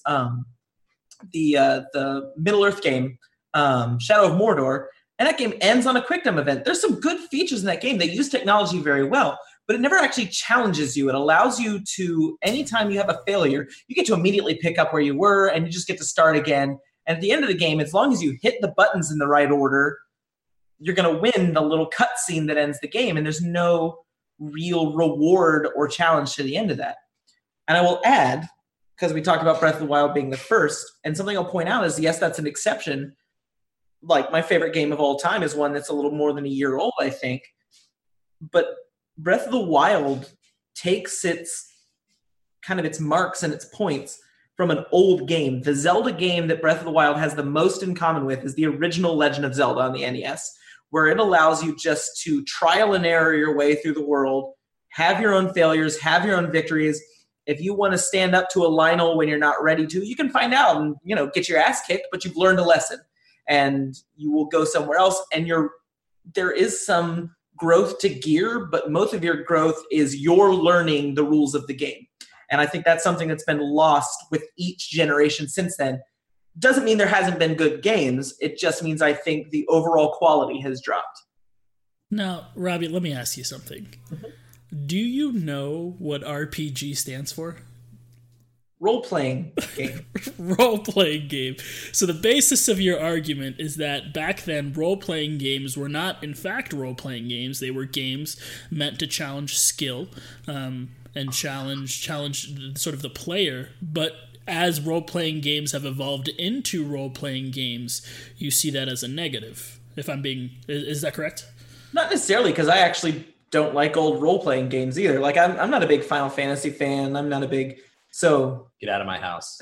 the Middle-earth game, Shadow of Mordor. And that game ends on a quick time event. There's some good features in that game. They use technology very well, but it never actually challenges you. It allows you to, anytime you have a failure, you get to immediately pick up where you were, and you just get to start again. And at the end of the game, as long as you hit the buttons in the right order, you're going to win the little cutscene that ends the game, and there's no real reward or challenge to the end of that. And I will add, because we talked about Breath of the Wild being the first, and something I'll point out is, yes, that's an exception. Like, my favorite game of all time is one that's a little more than a year old, I think. But Breath of the Wild takes its marks and its points from an old game. The Zelda game that Breath of the Wild has the most in common with is the original Legend of Zelda on the NES, where it allows you just to trial and error your way through the world, have your own failures, have your own victories. If you want to stand up to a Lionel when you're not ready to, you can find out and, get your ass kicked, but you've learned a lesson, and you will go somewhere else. And there is some growth to gear, but most of your growth is you're learning the rules of the game. And I think that's something that's been lost with each generation since then. Doesn't mean there hasn't been good games. It just means I think the overall quality has dropped. Now, Robbie, let me ask you something. Mm-hmm. Do you know what RPG stands for? Role-playing game. Role-playing game. So the basis of your argument is that back then, role-playing games were not, in fact, role-playing games. They were games meant to challenge skill, and challenge sort of the player. But as role-playing games have evolved into role-playing games, you see that as a negative. Is that correct? Not necessarily, because I actually don't like old role-playing games either. Like, I'm not a big Final Fantasy fan. I'm not a big... So... Get out of my house.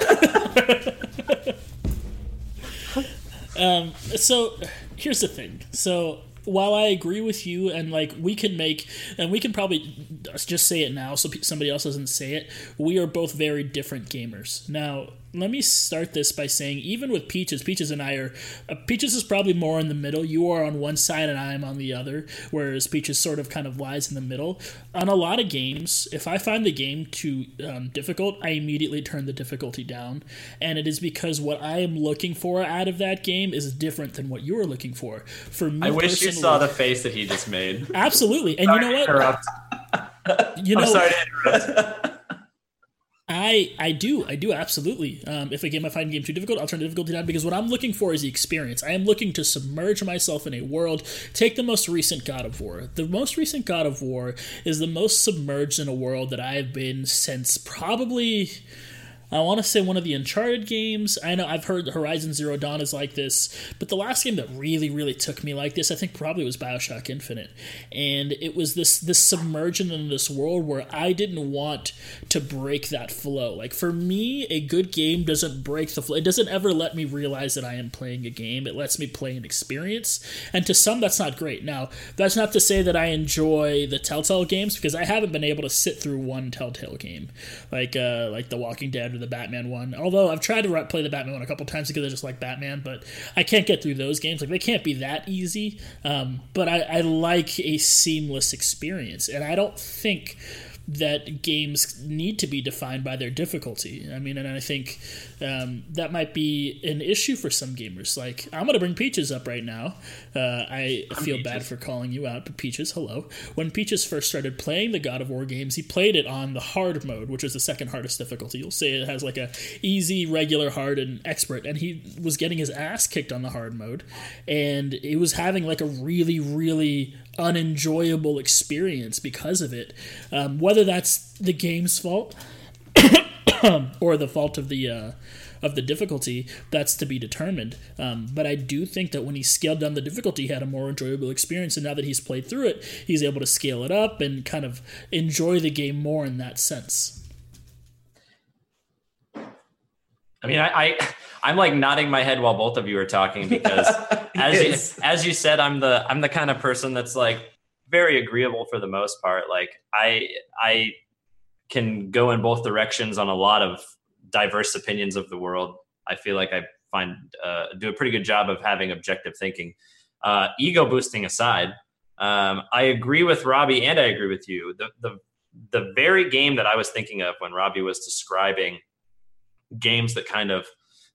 So, here's the thing. So... While I agree with you, and we can probably just say it now so somebody else doesn't say it, we are both very different gamers. Now, let me start this by saying, even with Peaches and I are... Peaches is probably more in the middle. You are on one side and I am on the other, whereas Peaches sort of kind of lies in the middle. On a lot of games, if I find the game too difficult, I immediately turn the difficulty down. And it is because what I am looking for out of that game is different than what you are looking for. For me, I wish you saw the face that he just made. Absolutely. And you know what? I'm sorry to interrupt. I do absolutely. If I find a game too difficult, I'll turn the difficulty down, because what I'm looking for is the experience. I am looking to submerge myself in a world. Take the most recent God of War. The most recent God of War is the most submerged in a world that I have been since probably... I want to say one of the Uncharted games. I know I've heard Horizon Zero Dawn is like this, but the last game that really, really took me like this, I think probably was BioShock Infinite. And it was this submersion in this world where I didn't want to break that flow. Like, for me, a good game doesn't break the flow. It doesn't ever let me realize that I am playing a game. It lets me play an experience. And to some, that's not great. Now, that's not to say that I enjoy the Telltale games, because I haven't been able to sit through one Telltale game. Like The Walking Dead, the Batman one. Although I've tried to play the Batman one a couple times because I just like Batman, but I can't get through those games. Like, they can't be that easy. But I like a seamless experience, and I don't think that games need to be defined by their difficulty. I mean, and I think that might be an issue for some gamers. Like, I'm going to bring Peaches up right now. I feel bad for calling you out, but Peaches, hello. When Peaches first started playing the God of War games, he played it on the hard mode, which is the second hardest difficulty. You'll say it has like a easy, regular, hard, and expert, and he was getting his ass kicked on the hard mode, and it was having like a really, really unenjoyable experience because of it. Whether that's the game's fault or the fault of the difficulty, that's to be determined. But I do think that when he scaled down the difficulty, he had a more enjoyable experience, and now that he's played through it, he's able to scale it up and kind of enjoy the game more in that sense. I mean, I'm like nodding my head while both of you are talking because as you said, I'm the kind of person that's like very agreeable for the most part. Like I can go in both directions on a lot of diverse opinions of the world. I feel like I do a pretty good job of having objective thinking. Ego boosting aside, I agree with Robbie and I agree with you. The very game that I was thinking of when Robbie was describing games that kind of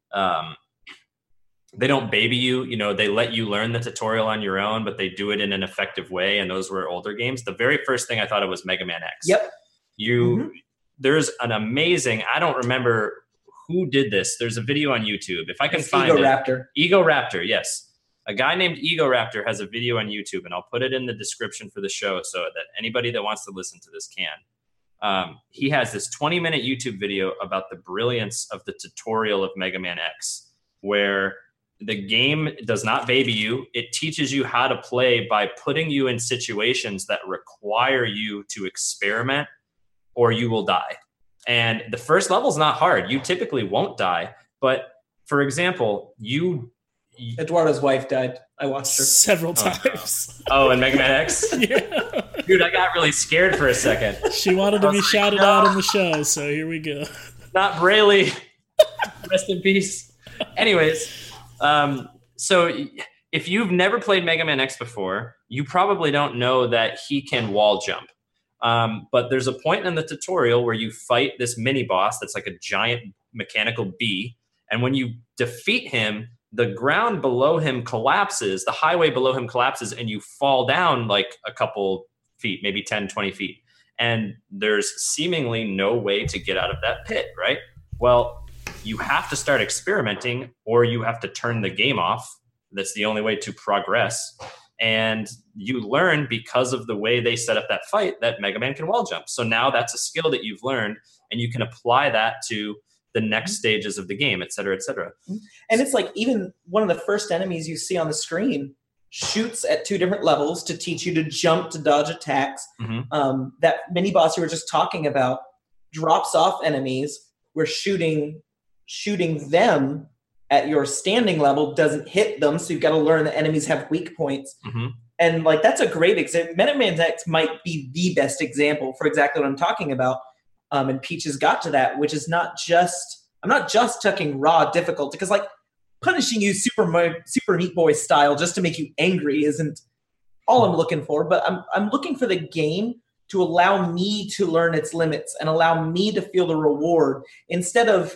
they don't baby you, they let you learn the tutorial on your own, but they do it in an effective way. And those were older games. The very first thing I thought of was Mega Man X. Yep. There's an amazing, I don't remember who did this. There's a video on YouTube. If I can find Egoraptor. Egoraptor, yes. A guy named Egoraptor has a video on YouTube, and I'll put it in the description for the show so that anybody that wants to listen to this can. He has this 20-minute YouTube video about the brilliance of the tutorial of Mega Man X, where the game does not baby you. It teaches you how to play by putting you in situations that require you to experiment or you will die. And the first level is not hard. You typically won't die. But for example, Eduardo's wife died. I watched her several times. Oh, in Mega Man X? Yeah. Dude, I got really scared for a second. She wanted to be shouted out on the show, so here we go. Not Brayley. Rest in peace. Anyways, so if you've never played Mega Man X before, you probably don't know that he can wall jump. But there's a point in the tutorial where you fight this mini boss that's like a giant mechanical bee. And when you defeat him, the ground below him collapses, the highway below him collapses, and you fall down like a couple feet, maybe 10, 20 feet. And there's seemingly no way to get out of that pit, right? Well, you have to start experimenting or you have to turn the game off. That's the only way to progress. And you learn because of the way they set up that fight that Mega Man can wall jump. So now that's a skill that you've learned and you can apply that to the next stages of the game, et cetera, et cetera. And it's like even one of the first enemies you see on the screen shoots at 2 different levels to teach you to jump, to dodge attacks. Mm-hmm. That mini boss you were just talking about drops off enemies where shooting them at your standing level doesn't hit them, so you've got to learn that enemies have weak points. Mm-hmm. And like that's a great example. Mega Man X might be the best example for exactly what I'm talking about. And Peaches got to that, which is I'm not just talking raw difficulty, because like punishing you Super Meat Boy style just to make you angry isn't all I'm looking for. But I'm looking for the game to allow me to learn its limits and allow me to feel the reward instead of,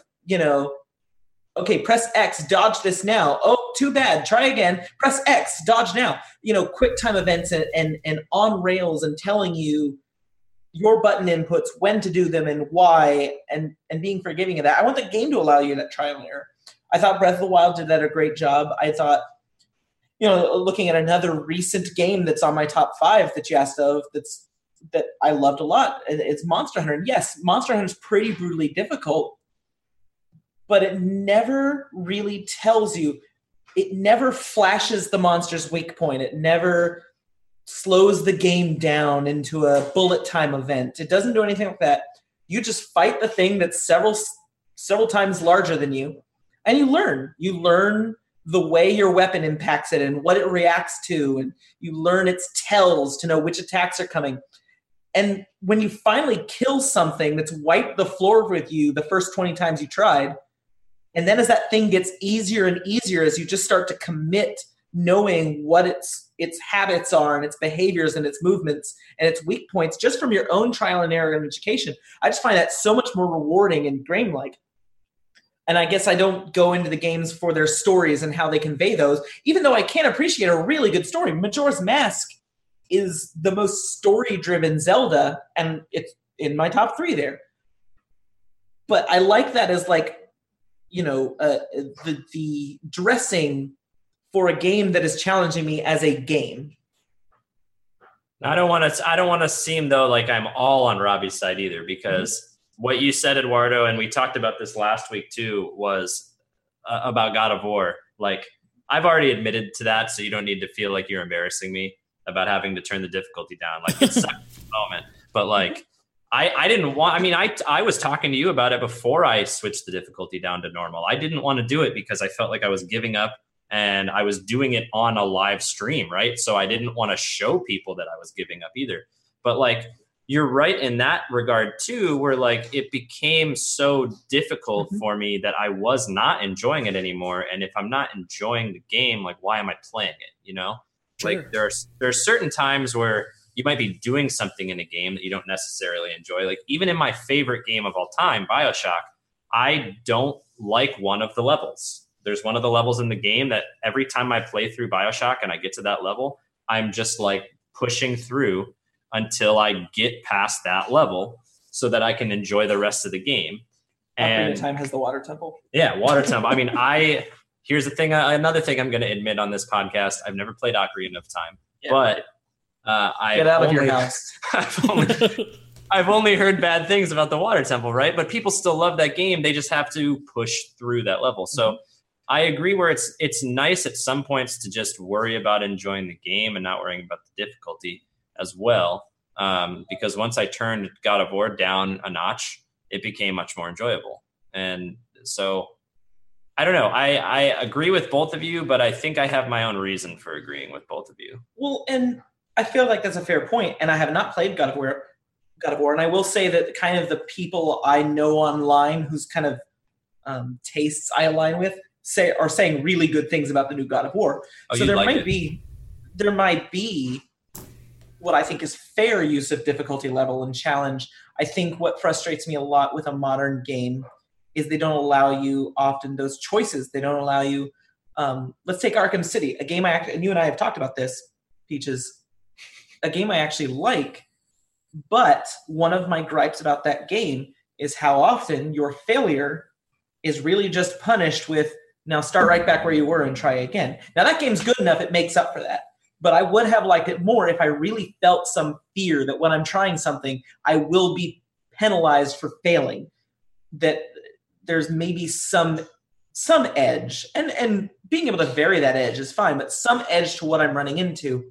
okay, press X, dodge this now. Oh, too bad. Try again. Press X, dodge now. Quick time events and on rails and telling you your button inputs, when to do them and why, and being forgiving of that. I want the game to allow you that trial and error. I thought Breath of the Wild did that a great job. I thought, looking at another recent game that's on my top 5 that you asked of, that I loved a lot, it's Monster Hunter. And yes, Monster Hunter is pretty brutally difficult, but it never really tells you. It never flashes the monster's weak point. It never slows the game down into a bullet time event. It doesn't do anything like that. You just fight the thing that's several times larger than you, and you learn. You learn the way your weapon impacts it and what it reacts to, and you learn its tells to know which attacks are coming. And when you finally kill something that's wiped the floor with you the first 20 times you tried, and then as that thing gets easier and easier as you just start to commit knowing what its habits are and its behaviors and its movements and its weak points just from your own trial and error and education. I just find that so much more rewarding and game-like. And I guess I don't go into the games for their stories and how they convey those, even though I can appreciate a really good story. Majora's Mask is the most story-driven Zelda, and it's in my top 3 there. But I like that as like, the dressing for a game that is challenging me as a game. I don't want to seem though like I'm all on Robbie's side either, because what you said, Eduardo, and we talked about this last week too, was about God of War. Like, I've already admitted to that, so you don't need to feel like you're embarrassing me about having to turn the difficulty down. Like, it sucked at the moment, but like, I didn't want. I mean, I was talking to you about it before I switched the difficulty down to normal. I didn't want to do it because I felt like I was giving up, and I was doing it on a live stream, right? So I didn't want to show people that I was giving up either. But like, you're right in that regard too, where like it became so difficult for me that I was not enjoying it anymore. And if I'm not enjoying the game, like, why am I playing it? You know, Sure. Like there are certain times where you might be doing something in a game that you don't necessarily enjoy. Like, even in my favorite game of all time, BioShock, I don't like one of the levels. There's one of the levels in the game that every time I play through BioShock and I get to that level, I'm just like pushing through until I get past that level so that I can enjoy the rest of the game. And Ocarina of Time has the water temple. Yeah, water temple. I mean, here's the thing. Another thing I'm going to admit on this podcast, I've never played Ocarina of Time, but get out of your house. I've only heard bad things about the water temple, right? But people still love that game. They just have to push through that level. So I agree where it's nice at some points to just worry about enjoying the game and not worrying about the difficulty as well. Because once I turned God of War down a notch, it became much more enjoyable. And so I don't know. I agree with both of you, but I think I have my own reason for agreeing with both of you. Well, and I feel like that's a fair point. And I have not played God of War. And I will say that kind of the people I know online whose kind of tastes I align with are saying really good things about the new God of War. So there might be what I think is fair use of difficulty level and challenge. I think what frustrates me a lot with a modern game is they don't allow you often those choices. They don't allow you. Let's take Arkham City, a game and you and I have talked about this, Peaches, a game I actually like. But one of my gripes about that game is how often your failure is really just punished with, now start right back where you were and try again. Now that game's good enough, it makes up for that. But I would have liked it more if I really felt some fear that when I'm trying something, I will be penalized for failing. That there's maybe some edge. And being able to vary that edge is fine, but some edge to what I'm running into.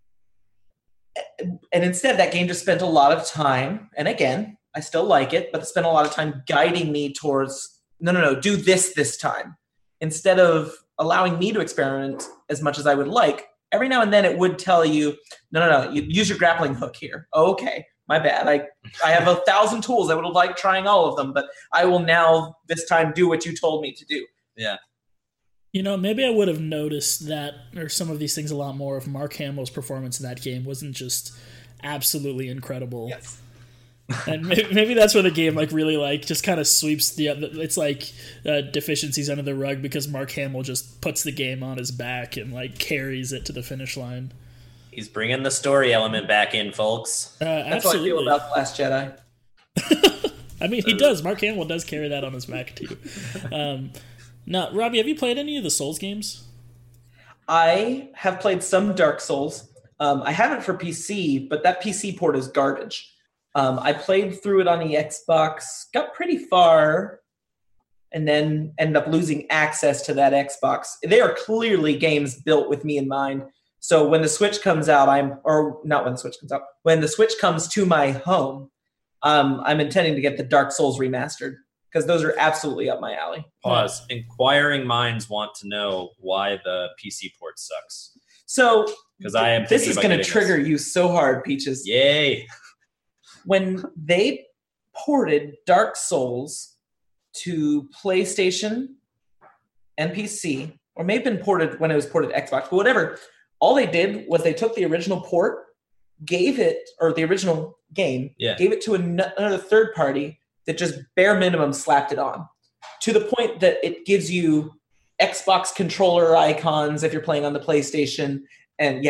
And instead, that game just spent a lot of time, and again, I still like it, but it spent a lot of time guiding me towards, no, do this time. Instead of allowing me to experiment as much as I would like, every now and then it would tell you, no, you use your grappling hook here. Oh, okay, my bad. I have 1,000 tools. I would have liked trying all of them, but I will now this time do what you told me to do. Yeah. You know, maybe I would have noticed that, or some of these things a lot more if Mark Hamill's performance in that game wasn't just absolutely incredible. Yes. And maybe that's where the game really just kind of sweeps it's like deficiencies under the rug because Mark Hamill just puts the game on his back and carries it to the finish line. He's bringing the story element back in, folks. That's how I feel about The Last Jedi. I mean, he does. Mark Hamill does carry that on his back too. Now, Robbie, have you played any of the Souls games? I have played some Dark Souls. I haven't for PC, but that PC port is garbage. I played through it on the Xbox, got pretty far, and then ended up losing access to that Xbox. They are clearly games built with me in mind. So when the Switch comes out, when the Switch comes to my home, I'm intending to get the Dark Souls remastered because those are absolutely up my alley. Pause. Inquiring minds want to know why the PC port sucks. So because I am. This is going to trigger you so hard, Peaches. Yay! When they ported Dark Souls to PlayStation and PC, or may have been ported when it was ported to Xbox, but whatever. All they did was they took the original port, gave it, or the original game, gave it to another third party that just bare minimum slapped it on, to the point that it gives you Xbox controller icons if you're playing on the PlayStation, and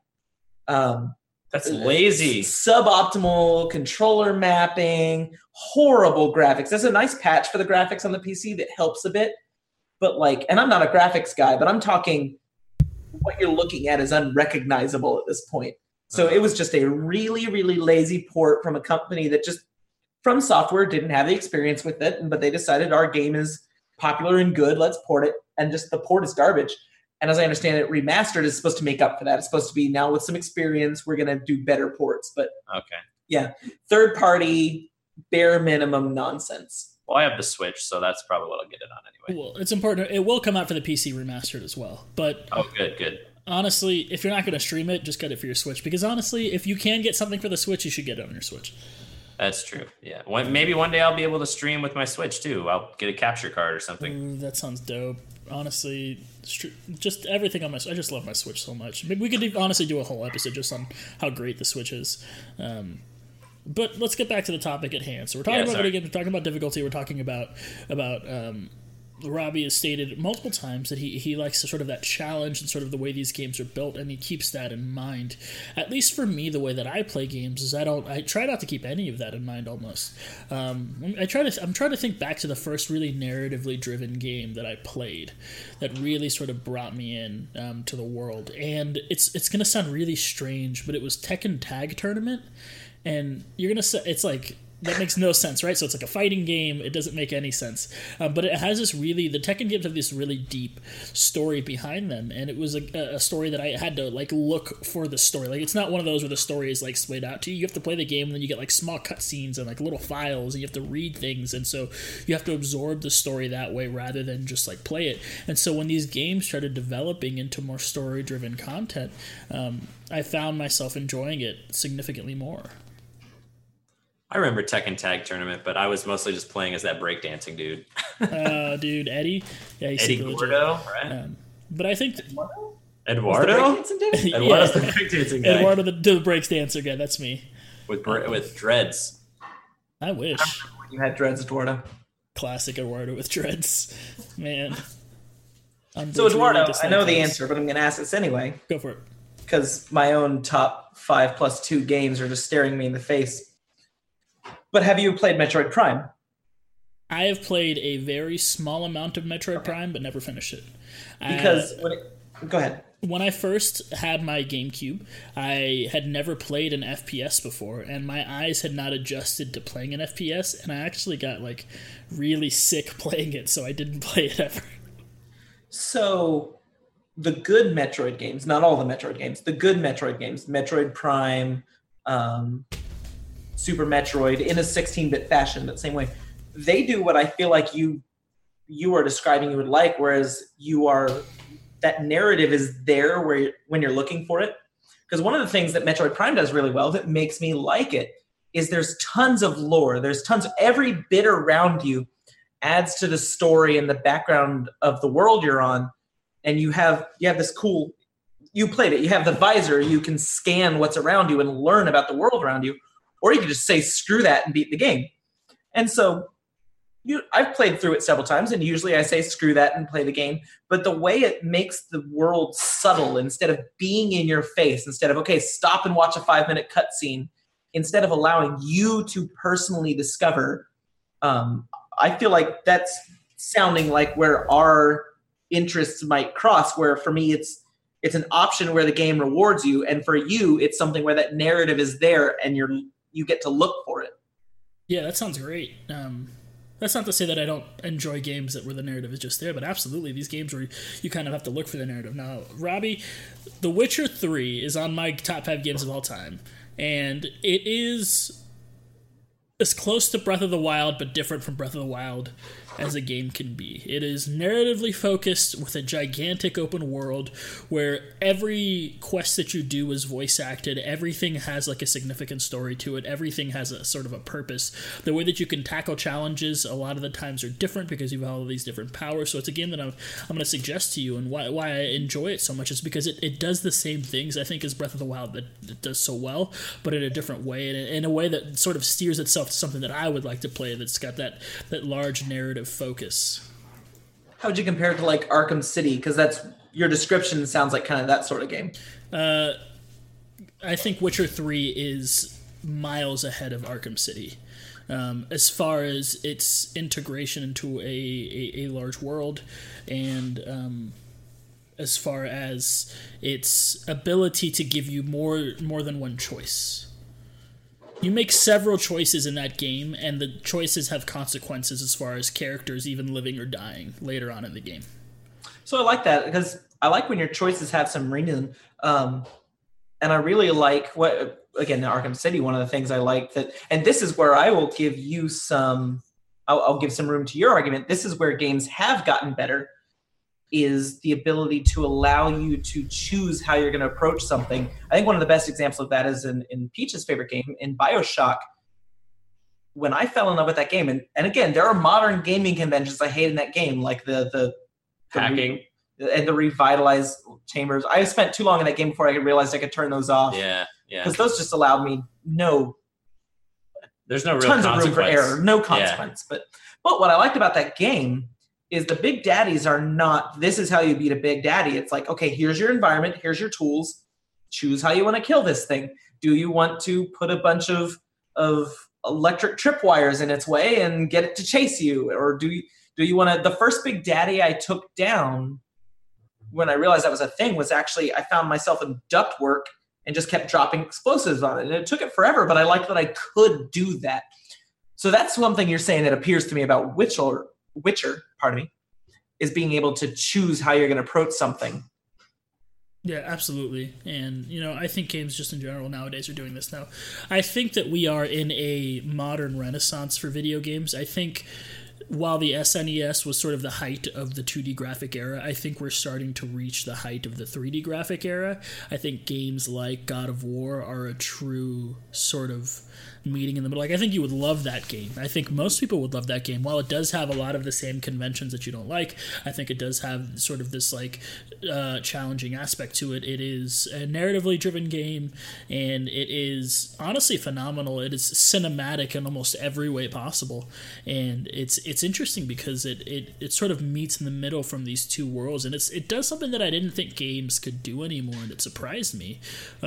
that's lazy. Suboptimal controller mapping, horrible graphics. There's a nice patch for the graphics on the PC that helps a bit, but and I'm not a graphics guy, but I'm talking what you're looking at is unrecognizable at this point. So it was just a really, really lazy port from a company that just, From Software, didn't have the experience with it, but they decided our game is popular and good, let's port it, and just the port is garbage. And as I understand it, Remastered is supposed to make up for that. It's supposed to be, now with some experience, we're going to do better ports. But third party, bare minimum nonsense. Well, I have the Switch, so that's probably what I'll get it on anyway. Well, it's important. It will come out for the PC Remastered as well. But good. Honestly, if you're not going to stream it, just get it for your Switch. Because honestly, if you can get something for the Switch, you should get it on your Switch. That's true. Yeah. Maybe one day I'll be able to stream with my Switch too. I'll get a capture card or something. Ooh, that sounds dope. Honestly, just everything on my Switch. I just love my Switch so much. Maybe we could honestly do a whole episode just on how great the Switch is. But let's get back to the topic at hand. So we're talking about video games. We're talking about difficulty. We're talking about Robbie has stated multiple times that he likes sort of that challenge and sort of the way these games are built, and he keeps that in mind. At least for me, the way that I play games is I try not to keep any of that in mind almost. I'm trying to think back to the first really narratively driven game that I played that really sort of brought me in to the world. And it's going to sound really strange, but it was Tekken Tag Tournament. And you're going to say, it's like, that makes no sense, right? So it's like a fighting game. It doesn't make any sense. But it has the Tekken games have this really deep story behind them. And it was a story that I had to look for the story. It's not one of those where the story is splayed out to you. You have to play the game, and then you get small cutscenes and little files, and you have to read things. And so you have to absorb the story that way rather than just play it. And so when these games started developing into more story-driven content, I found myself enjoying it significantly more. I remember Tekken Tag Tournament, but I was mostly just playing as that breakdancing dude. Dude, Eddie. Yeah, he's Eddie Gordo, right? But I think... Eduardo? Eduardo's the breakdancing guy. Eduardo, the breakdancer guy, that's me. With dreads. I wish. I remember when you had dreads, Eduardo. Classic Eduardo with dreads. Man. So, Eduardo, I know the answer, but I'm going to ask this anyway. Go for it. Because my own top 5+2 games are just staring me in the face. But have you played Metroid Prime? I have played a very small amount of Metroid Prime, but never finished it. Because go ahead. When I first had my GameCube, I had never played an FPS before, and my eyes had not adjusted to playing an FPS, and I actually got really sick playing it, so I didn't play it ever. So the good Metroid games, not all the Metroid games, the good Metroid games, Metroid Prime, Super Metroid, in a 16-bit fashion, but same way, they do what I feel like you are describing you would like, whereas that narrative is there when you're looking for it. Because one of the things that Metroid Prime does really well that makes me like it is there's tons of lore. There's tons of every bit around you adds to the story and the background of the world you're on. And you have this cool, you played it, you have the visor, you can scan what's around you and learn about the world around you. Or you can just say, screw that, and beat the game. And so I've played through it several times, and usually I say, screw that, and play the game. But the way it makes the world subtle, instead of being in your face, instead of, okay, stop and watch a 5-minute cutscene, instead of allowing you to personally discover, I feel like that's sounding like where our interests might cross, where for me it's an option where the game rewards you, and for you, it's something where that narrative is there, and you get to look for it. Yeah, that sounds great. That's not to say that I don't enjoy games where the narrative is just there, but absolutely, these games where you kind of have to look for the narrative. Now, Robbie, The Witcher 3 is on my top 5 games of all time, and it is as close to Breath of the Wild, but different from Breath of the Wild as a game can be. It is narratively focused with a gigantic open world where every quest that you do is voice acted. Everything has like a significant story to it. Everything has a sort of a purpose. The way that you can tackle challenges a lot of the times are different because you have all of these different powers. So it's a game that I'm going to suggest to you, and why I enjoy it so much is because it does the same things I think as Breath of the Wild that it does so well, but in a different way, and in a way that sort of steers itself to something that I would like to play that's got that large narrative focus. How would you compare it to like Arkham City? Because that's your description sounds like kind of that sort of game. I think Witcher 3 is miles ahead of Arkham City. As far as its integration into a large world, and as far as its ability to give you more than one choice. You make several choices in that game, and the choices have consequences as far as characters even living or dying later on in the game. So I like that, because I like when your choices have some reason. And I really like again, Arkham City, one of the things I like that, and this is where I will give you I'll give some room to your argument. This is where games have gotten better, is the ability to allow you to choose how you're going to approach something. I think one of the best examples of that is in Peach's favorite game, in BioShock. When I fell in love with that game, and again, there are modern gaming conventions I hate in that game, like the hacking and the revitalized chambers. I spent too long in that game before I realized I could turn those off. Yeah. Because those just allowed me there's no real tons of room for error, no consequence. Yeah. But what I liked about that game is the big daddies are not, this is how you beat a big daddy. It's like, okay, here's your environment, here's your tools, choose how you want to kill this thing. Do you want to put a bunch of electric tripwires in its way and get it to chase you? Or do you want to, the first big daddy I took down when I realized that was a thing was actually, I found myself in ductwork and just kept dropping explosives on it. And it took it forever, but I liked that I could do that. So that's one thing you're saying that appears to me about Witcher, is being able to choose how you're going to approach something. Yeah, absolutely. And, I think games just in general nowadays are doing this now. I think that we are in a modern renaissance for video games. I think while the SNES was sort of the height of the 2D graphic era, I think we're starting to reach the height of the 3D graphic era. I think games like God of War are a true sort of meeting in the middle. Like, I think you would love that game. I think most people would love that game. While it does have a lot of the same conventions that you don't like, I think it does have sort of this challenging aspect to it. It is a narratively driven game, and it is honestly phenomenal. It is cinematic in almost every way possible, and it's interesting because it sort of meets in the middle from these two worlds, and it does something that I didn't think games could do anymore, and it surprised me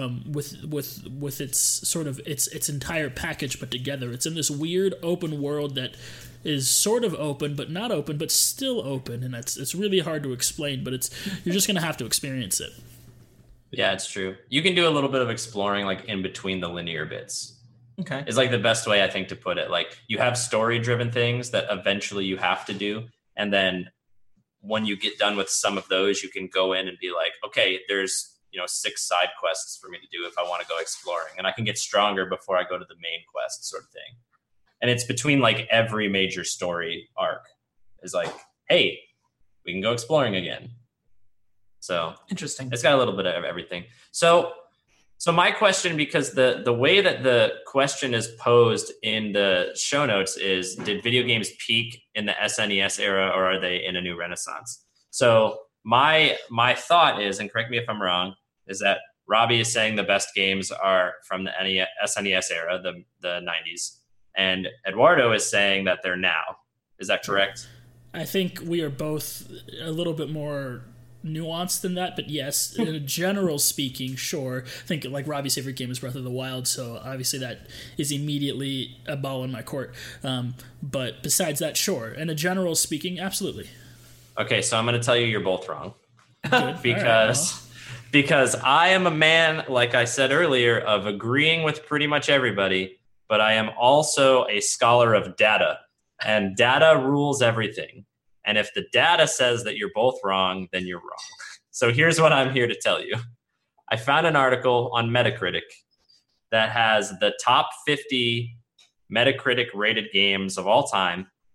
with its sort of its entire package put together. It's in this weird open world that is sort of open but not open but still open, and it's really hard to explain, but you're just gonna have to experience it. Yeah, it's true. You can do a little bit of exploring like in between the linear bits. Okay. Is like the best way I think to put it. Like, you have story driven things that eventually you have to do, and then when you get done with some of those, you can go in and be like, okay, there's 6 side quests for me to do if I want to go exploring, and I can get stronger before I go to the main quest, sort of thing. And it's between like every major story arc is like, hey, we can go exploring again. So interesting. It's got a little bit of everything. So my question, because the way that the question is posed in the show notes is, did video games peak in the SNES era, or are they in a new renaissance? So my thought is, and correct me if I'm wrong, is that Robbie is saying the best games are from the SNES era, the 90s, and Eduardo is saying that they're now. Is that correct? I think we are both a little bit more nuanced than that, but yes, in general speaking, sure. I think like Robbie's favorite game is Breath of the Wild, so obviously that is immediately a ball in my court. But besides that, sure. In a general speaking, absolutely. Okay, so I'm going to tell you you're both wrong. Good. Because I am a man, like I said earlier, of agreeing with pretty much everybody, but I am also a scholar of data, and data rules everything. And if the data says that you're both wrong, then you're wrong. So here's what I'm here to tell you. I found an article on Metacritic that has the top 50 Metacritic rated games of all time.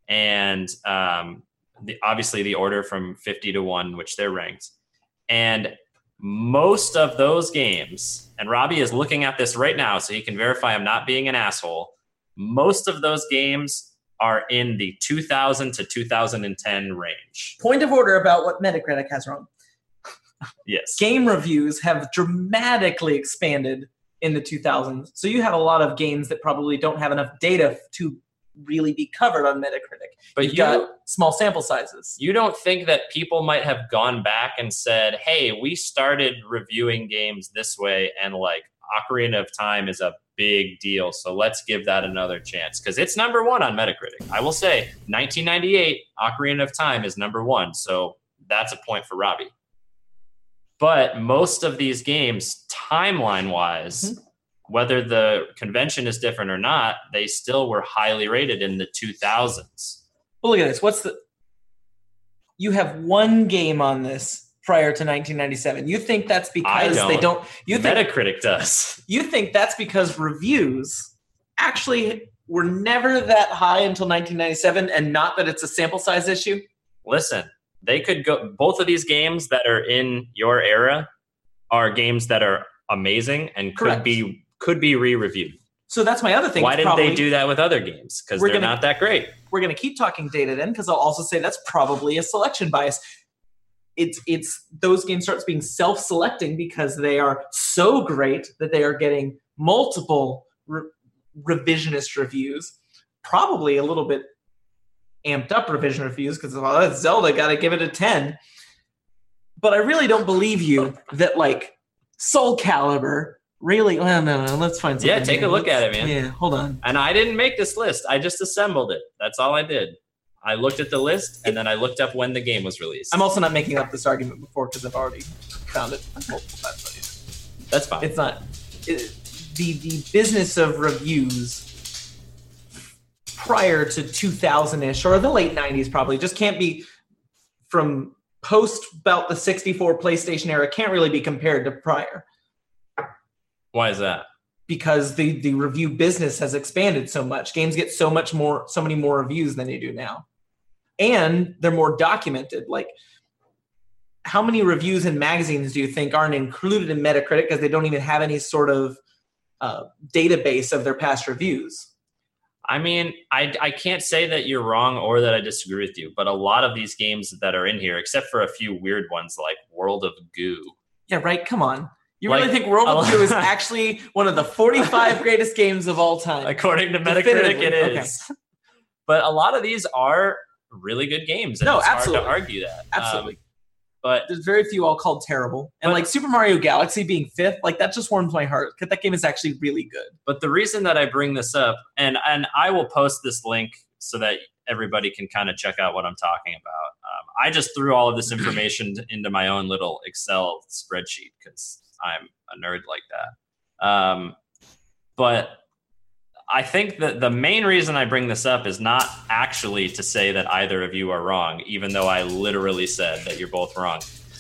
and obviously the order from 50 to 1, which they're ranked. And most of those games, and Robbie is looking at this right now so he can verify I'm not being an asshole, most of those games are in the 2000 to 2010 range. Point of order about what Metacritic has wrong. Yes. Game reviews have dramatically expanded in the 2000s. So you have a lot of games that probably don't have enough data to really be covered on Metacritic. But you've got small sample sizes. You don't think that people might have gone back and said, hey, we started reviewing games this way, and like Ocarina of Time is a big deal, so let's give that another chance, because it's number 1 on Metacritic. I will say 1998 Ocarina of Time is number 1, so that's a point for Robbie. But most of these games, timeline wise, whether the convention is different or not, they still were highly rated in the 2000s. Well, look at this. You have one game on this prior to 1997. You think that's because they don't? Metacritic does. You think that's because reviews actually were never that high until 1997, and not that it's a sample size issue? Listen, they could go. Both of these games that are in your era are games that are amazing and could be re-reviewed. So that's my other thing. Why didn't they do that with other games? Because they're not that great. We're going to keep talking data then, because I'll also say that's probably a selection bias. It's those games starts being self-selecting because they are so great that they are getting multiple revisionist reviews, probably a little bit amped up revision reviews, because that's Zelda, got to give it a 10. But I really don't believe you that like Soul Calibur really. Well, no, let's find something. Yeah, take a look at it, man. Yeah, hold on. And I didn't make this list. I just assembled it. That's all I did. I looked at the list, and then I looked up when the game was released. I'm also not making up this argument before because I've already found it multiple times. That's fine. It's not. The business of reviews prior to 2000-ish, or the late 90s probably, just can't be from post about the 64 PlayStation era, can't really be compared to prior. Why is that? Because the review business has expanded so much. Games get so many more reviews than they do now. And they're more documented. Like, how many reviews in magazines do you think aren't included in Metacritic because they don't even have any sort of database of their past reviews? I mean, I can't say that you're wrong or that I disagree with you, but a lot of these games that are in here, except for a few weird ones like World of Goo. Yeah, right. Come on. You really think World of Goo is actually one of the 45 greatest games of all time? According to Metacritic, it is. Okay. But a lot of these are really good games. And it's hard to argue that. Absolutely. But there's very few all called terrible. And like Super Mario Galaxy being 5th, like that just warms my heart because that game is actually really good. But the reason that I bring this up, and I will post this link so that everybody can kind of check out what I'm talking about. I just threw all of this information into my own little Excel spreadsheet because I'm a nerd like that. But I think that the main reason I bring this up is not actually to say that either of you are wrong, even though I literally said that you're both wrong.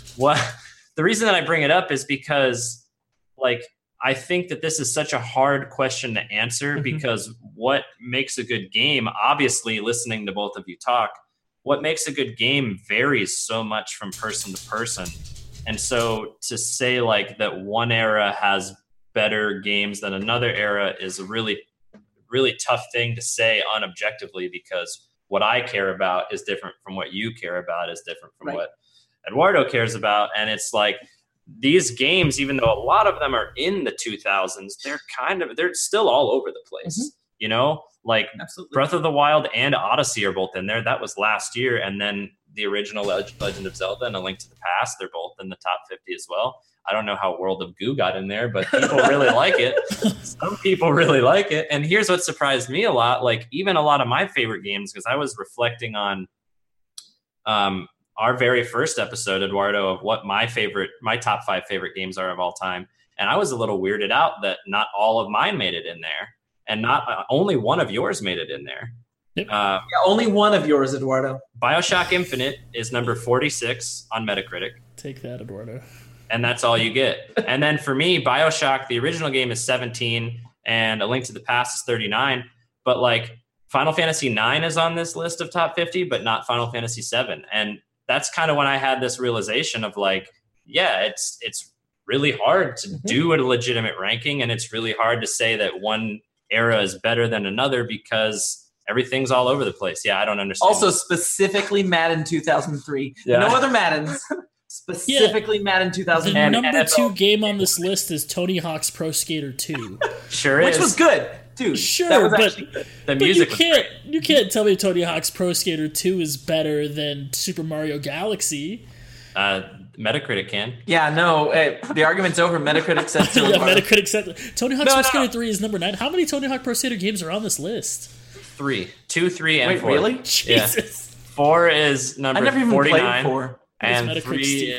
The reason that I bring it up is because, like, I think that this is such a hard question to answer because what makes a good game, obviously listening to both of you talk, what makes a good game varies so much from person to person. And so to say like that one era has better games than another era is a really tough thing to say unobjectively, because what I care about is different from what you care about is different from what Eduardo cares about. And it's like these games, even though a lot of them are in the 2000s, they're still all over the place, you know, like Breath of the Wild and Odyssey are both in there. That was last year. And then the original Legend of Zelda and A Link to the Past, they're both in the top 50 as well. I don't know how World of Goo got in there, but people really like it. Some people really like it. And here's what surprised me a lot. Like even a lot of my favorite games, because I was reflecting on our very first episode, Eduardo, of what my top 5 favorite games are of all time. And I was a little weirded out that not all of mine made it in there. And not only one of yours made it in there. Yep. Only one of yours, Eduardo. BioShock Infinite is number 46 on Metacritic. Take that, Eduardo. And that's all you get. And then for me, BioShock, the original game is 17, and A Link to the Past is 39. But like Final Fantasy IX is on this list of top 50, but not Final Fantasy VII. And that's kind of when I had this realization of like, yeah, it's really hard to do a legitimate ranking, and it's really hard to say that one era is better than another because everything's all over the place. Yeah, I don't understand. Also, specifically Madden 2003. No other Maddens. Specifically Madden 2000. The number 2 game on this list is Tony Hawk's Pro Skater 2. Sure is. Which was good. Dude, sure, but the music you can't tell me Tony Hawk's Pro Skater 2 is better than Super Mario Galaxy. Metacritic can. Yeah, no, the argument's over. Metacritic said so. Metacritic said Tony Hawk's Pro Skater 3 is number 9. How many Tony Hawk Pro Skater games are on this list? 3. 2, 3, and 4. Really? Jesus. Yeah. 4 is number 49. I never even played 4. And 3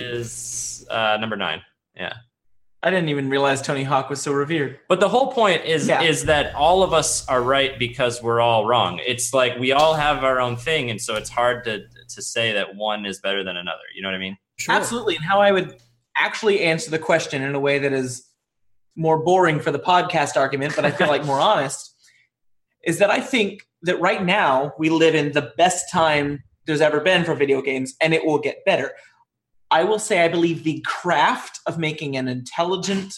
is number 9. Yeah. I didn't even realize Tony Hawk was so revered. But the whole point is that all of us are right because we're all wrong. It's like we all have our own thing, and so it's hard to say that one is better than another. You know what I mean? Sure. Absolutely. And how I would actually answer the question in a way that is more boring for the podcast argument, but I feel like more honest, is that I think that right now we live in the best time there's ever been for video games, and it will get better. I will say I believe the craft of making an intelligent,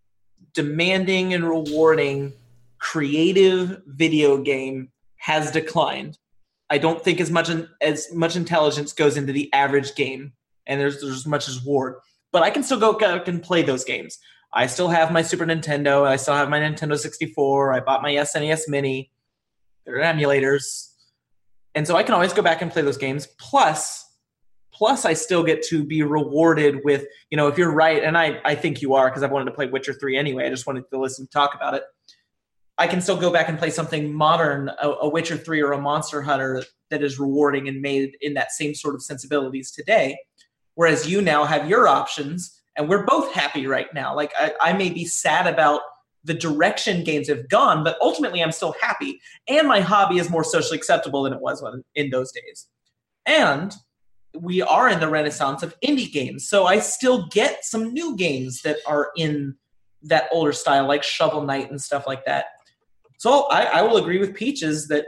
demanding, and rewarding creative video game has declined. I don't think as much intelligence goes into the average game, and there's as much as reward. But I can still go and play those games. I still have my Super Nintendo. I still have my Nintendo 64. I bought my SNES Mini. They're emulators. And so I can always go back and play those games. Plus I still get to be rewarded with, if you're right, and I think you are because I've wanted to play Witcher 3 anyway. I just wanted to listen to talk about it. I can still go back and play something modern, a Witcher 3 or a Monster Hunter that is rewarding and made in that same sort of sensibilities today. Whereas you now have your options, and we're both happy right now. Like I may be sad about the direction games have gone, but ultimately I'm still happy. And my hobby is more socially acceptable than it was in those days. And we are in the renaissance of indie games. So I still get some new games that are in that older style, like Shovel Knight and stuff like that. So I will agree with Peaches that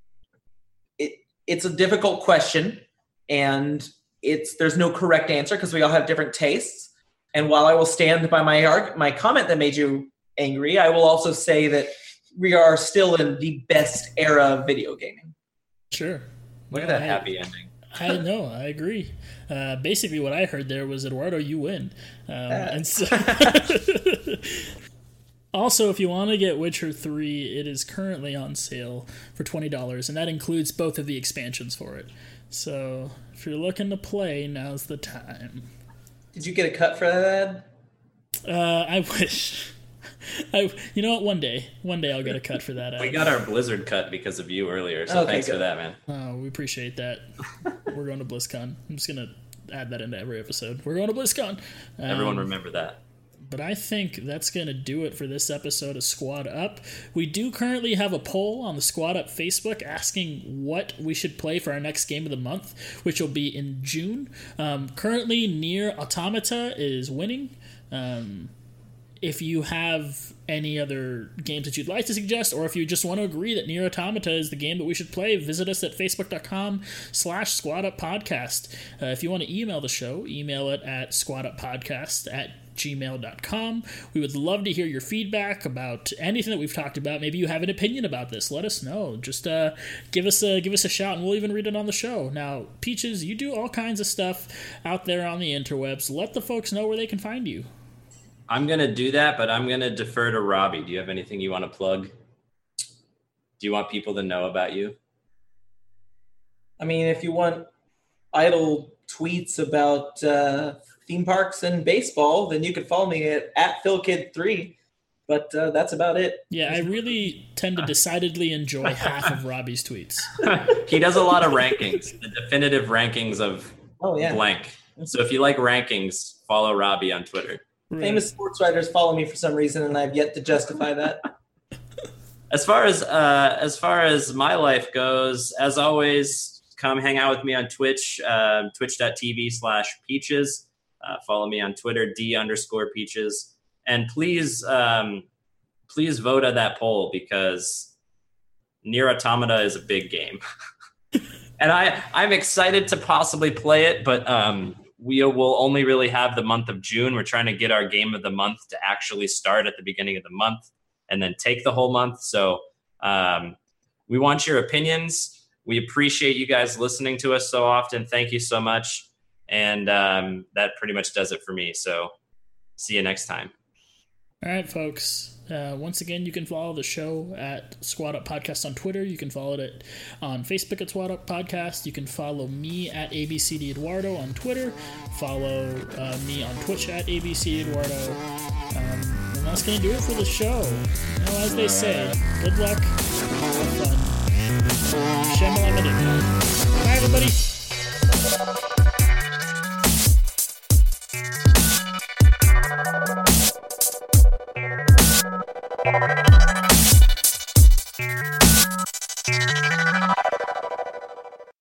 it's a difficult question, and there's no correct answer because we all have different tastes. And while I will stand by my comment that made you angry, I will also say that we are still in the best era of video gaming. Sure. Look at that happy ending. I know, I agree. Basically, what I heard there was, Eduardo, you win. And so also, if you want to get Witcher 3, it is currently on sale for $20, and that includes both of the expansions for it. So if you're looking to play, now's the time. Did you get a cut for that ad? I wish. You know what? One day I'll get a cut for that ad. We got our Blizzard cut because of you earlier, so thanks for that, man. Oh, we appreciate that. We're going to BlizzCon. I'm just going to add that into every episode. We're going to BlizzCon. Everyone remember that. But I think that's going to do it for this episode of Squad Up. We do currently have a poll on the Squad Up Facebook asking what we should play for our next game of the month, which will be in June. Currently, Nier Automata is winning. If you have any other games that you'd like to suggest, or if you just want to agree that Nier Automata is the game that we should play, visit us at facebook.com/squaduppodcast. If you want to email the show, email it at squaduppodcast@gmail.com. We would love to hear your feedback about anything that we've talked about. Maybe you have an opinion about this. Let us know. Just give us a shout, and we'll even read it on the show. Now, Peaches, you do all kinds of stuff out there on the interwebs. Let the folks know where they can find you. I'm going to do that, but I'm going to defer to Robbie. Do you have anything you want to plug? Do you want people to know about you? I mean, if you want idle tweets about theme parks and baseball, then you can follow me at PhilKid3. But that's about it. Yeah, I really tend to decidedly enjoy half of Robbie's tweets. He does a lot of rankings, the definitive rankings of blank. So if you like rankings, follow Robbie on Twitter. Right. Famous sports writers follow me for some reason, and I've yet to justify that. As far as my life goes, as always, come hang out with me on Twitch, twitch.tv/Peaches. Follow me on Twitter, D_Peaches. And please vote on that poll, because Nier Automata is a big game. And I'm excited to possibly play it, but we will only really have the month of June. We're trying to get our game of the month to actually start at the beginning of the month and then take the whole month. So we want your opinions. We appreciate you guys listening to us so often. Thank you so much. And that pretty much does it for me. So see you next time. All right, folks. Once again, you can follow the show at Squad Up Podcast on Twitter. You can follow it on Facebook at Squad Up Podcast. You can follow me at ABCD Eduardo on Twitter. Follow me on Twitch at ABCD Eduardo. And that's going to do it for the show. You know, as they say, good luck, have fun. Bye, everybody.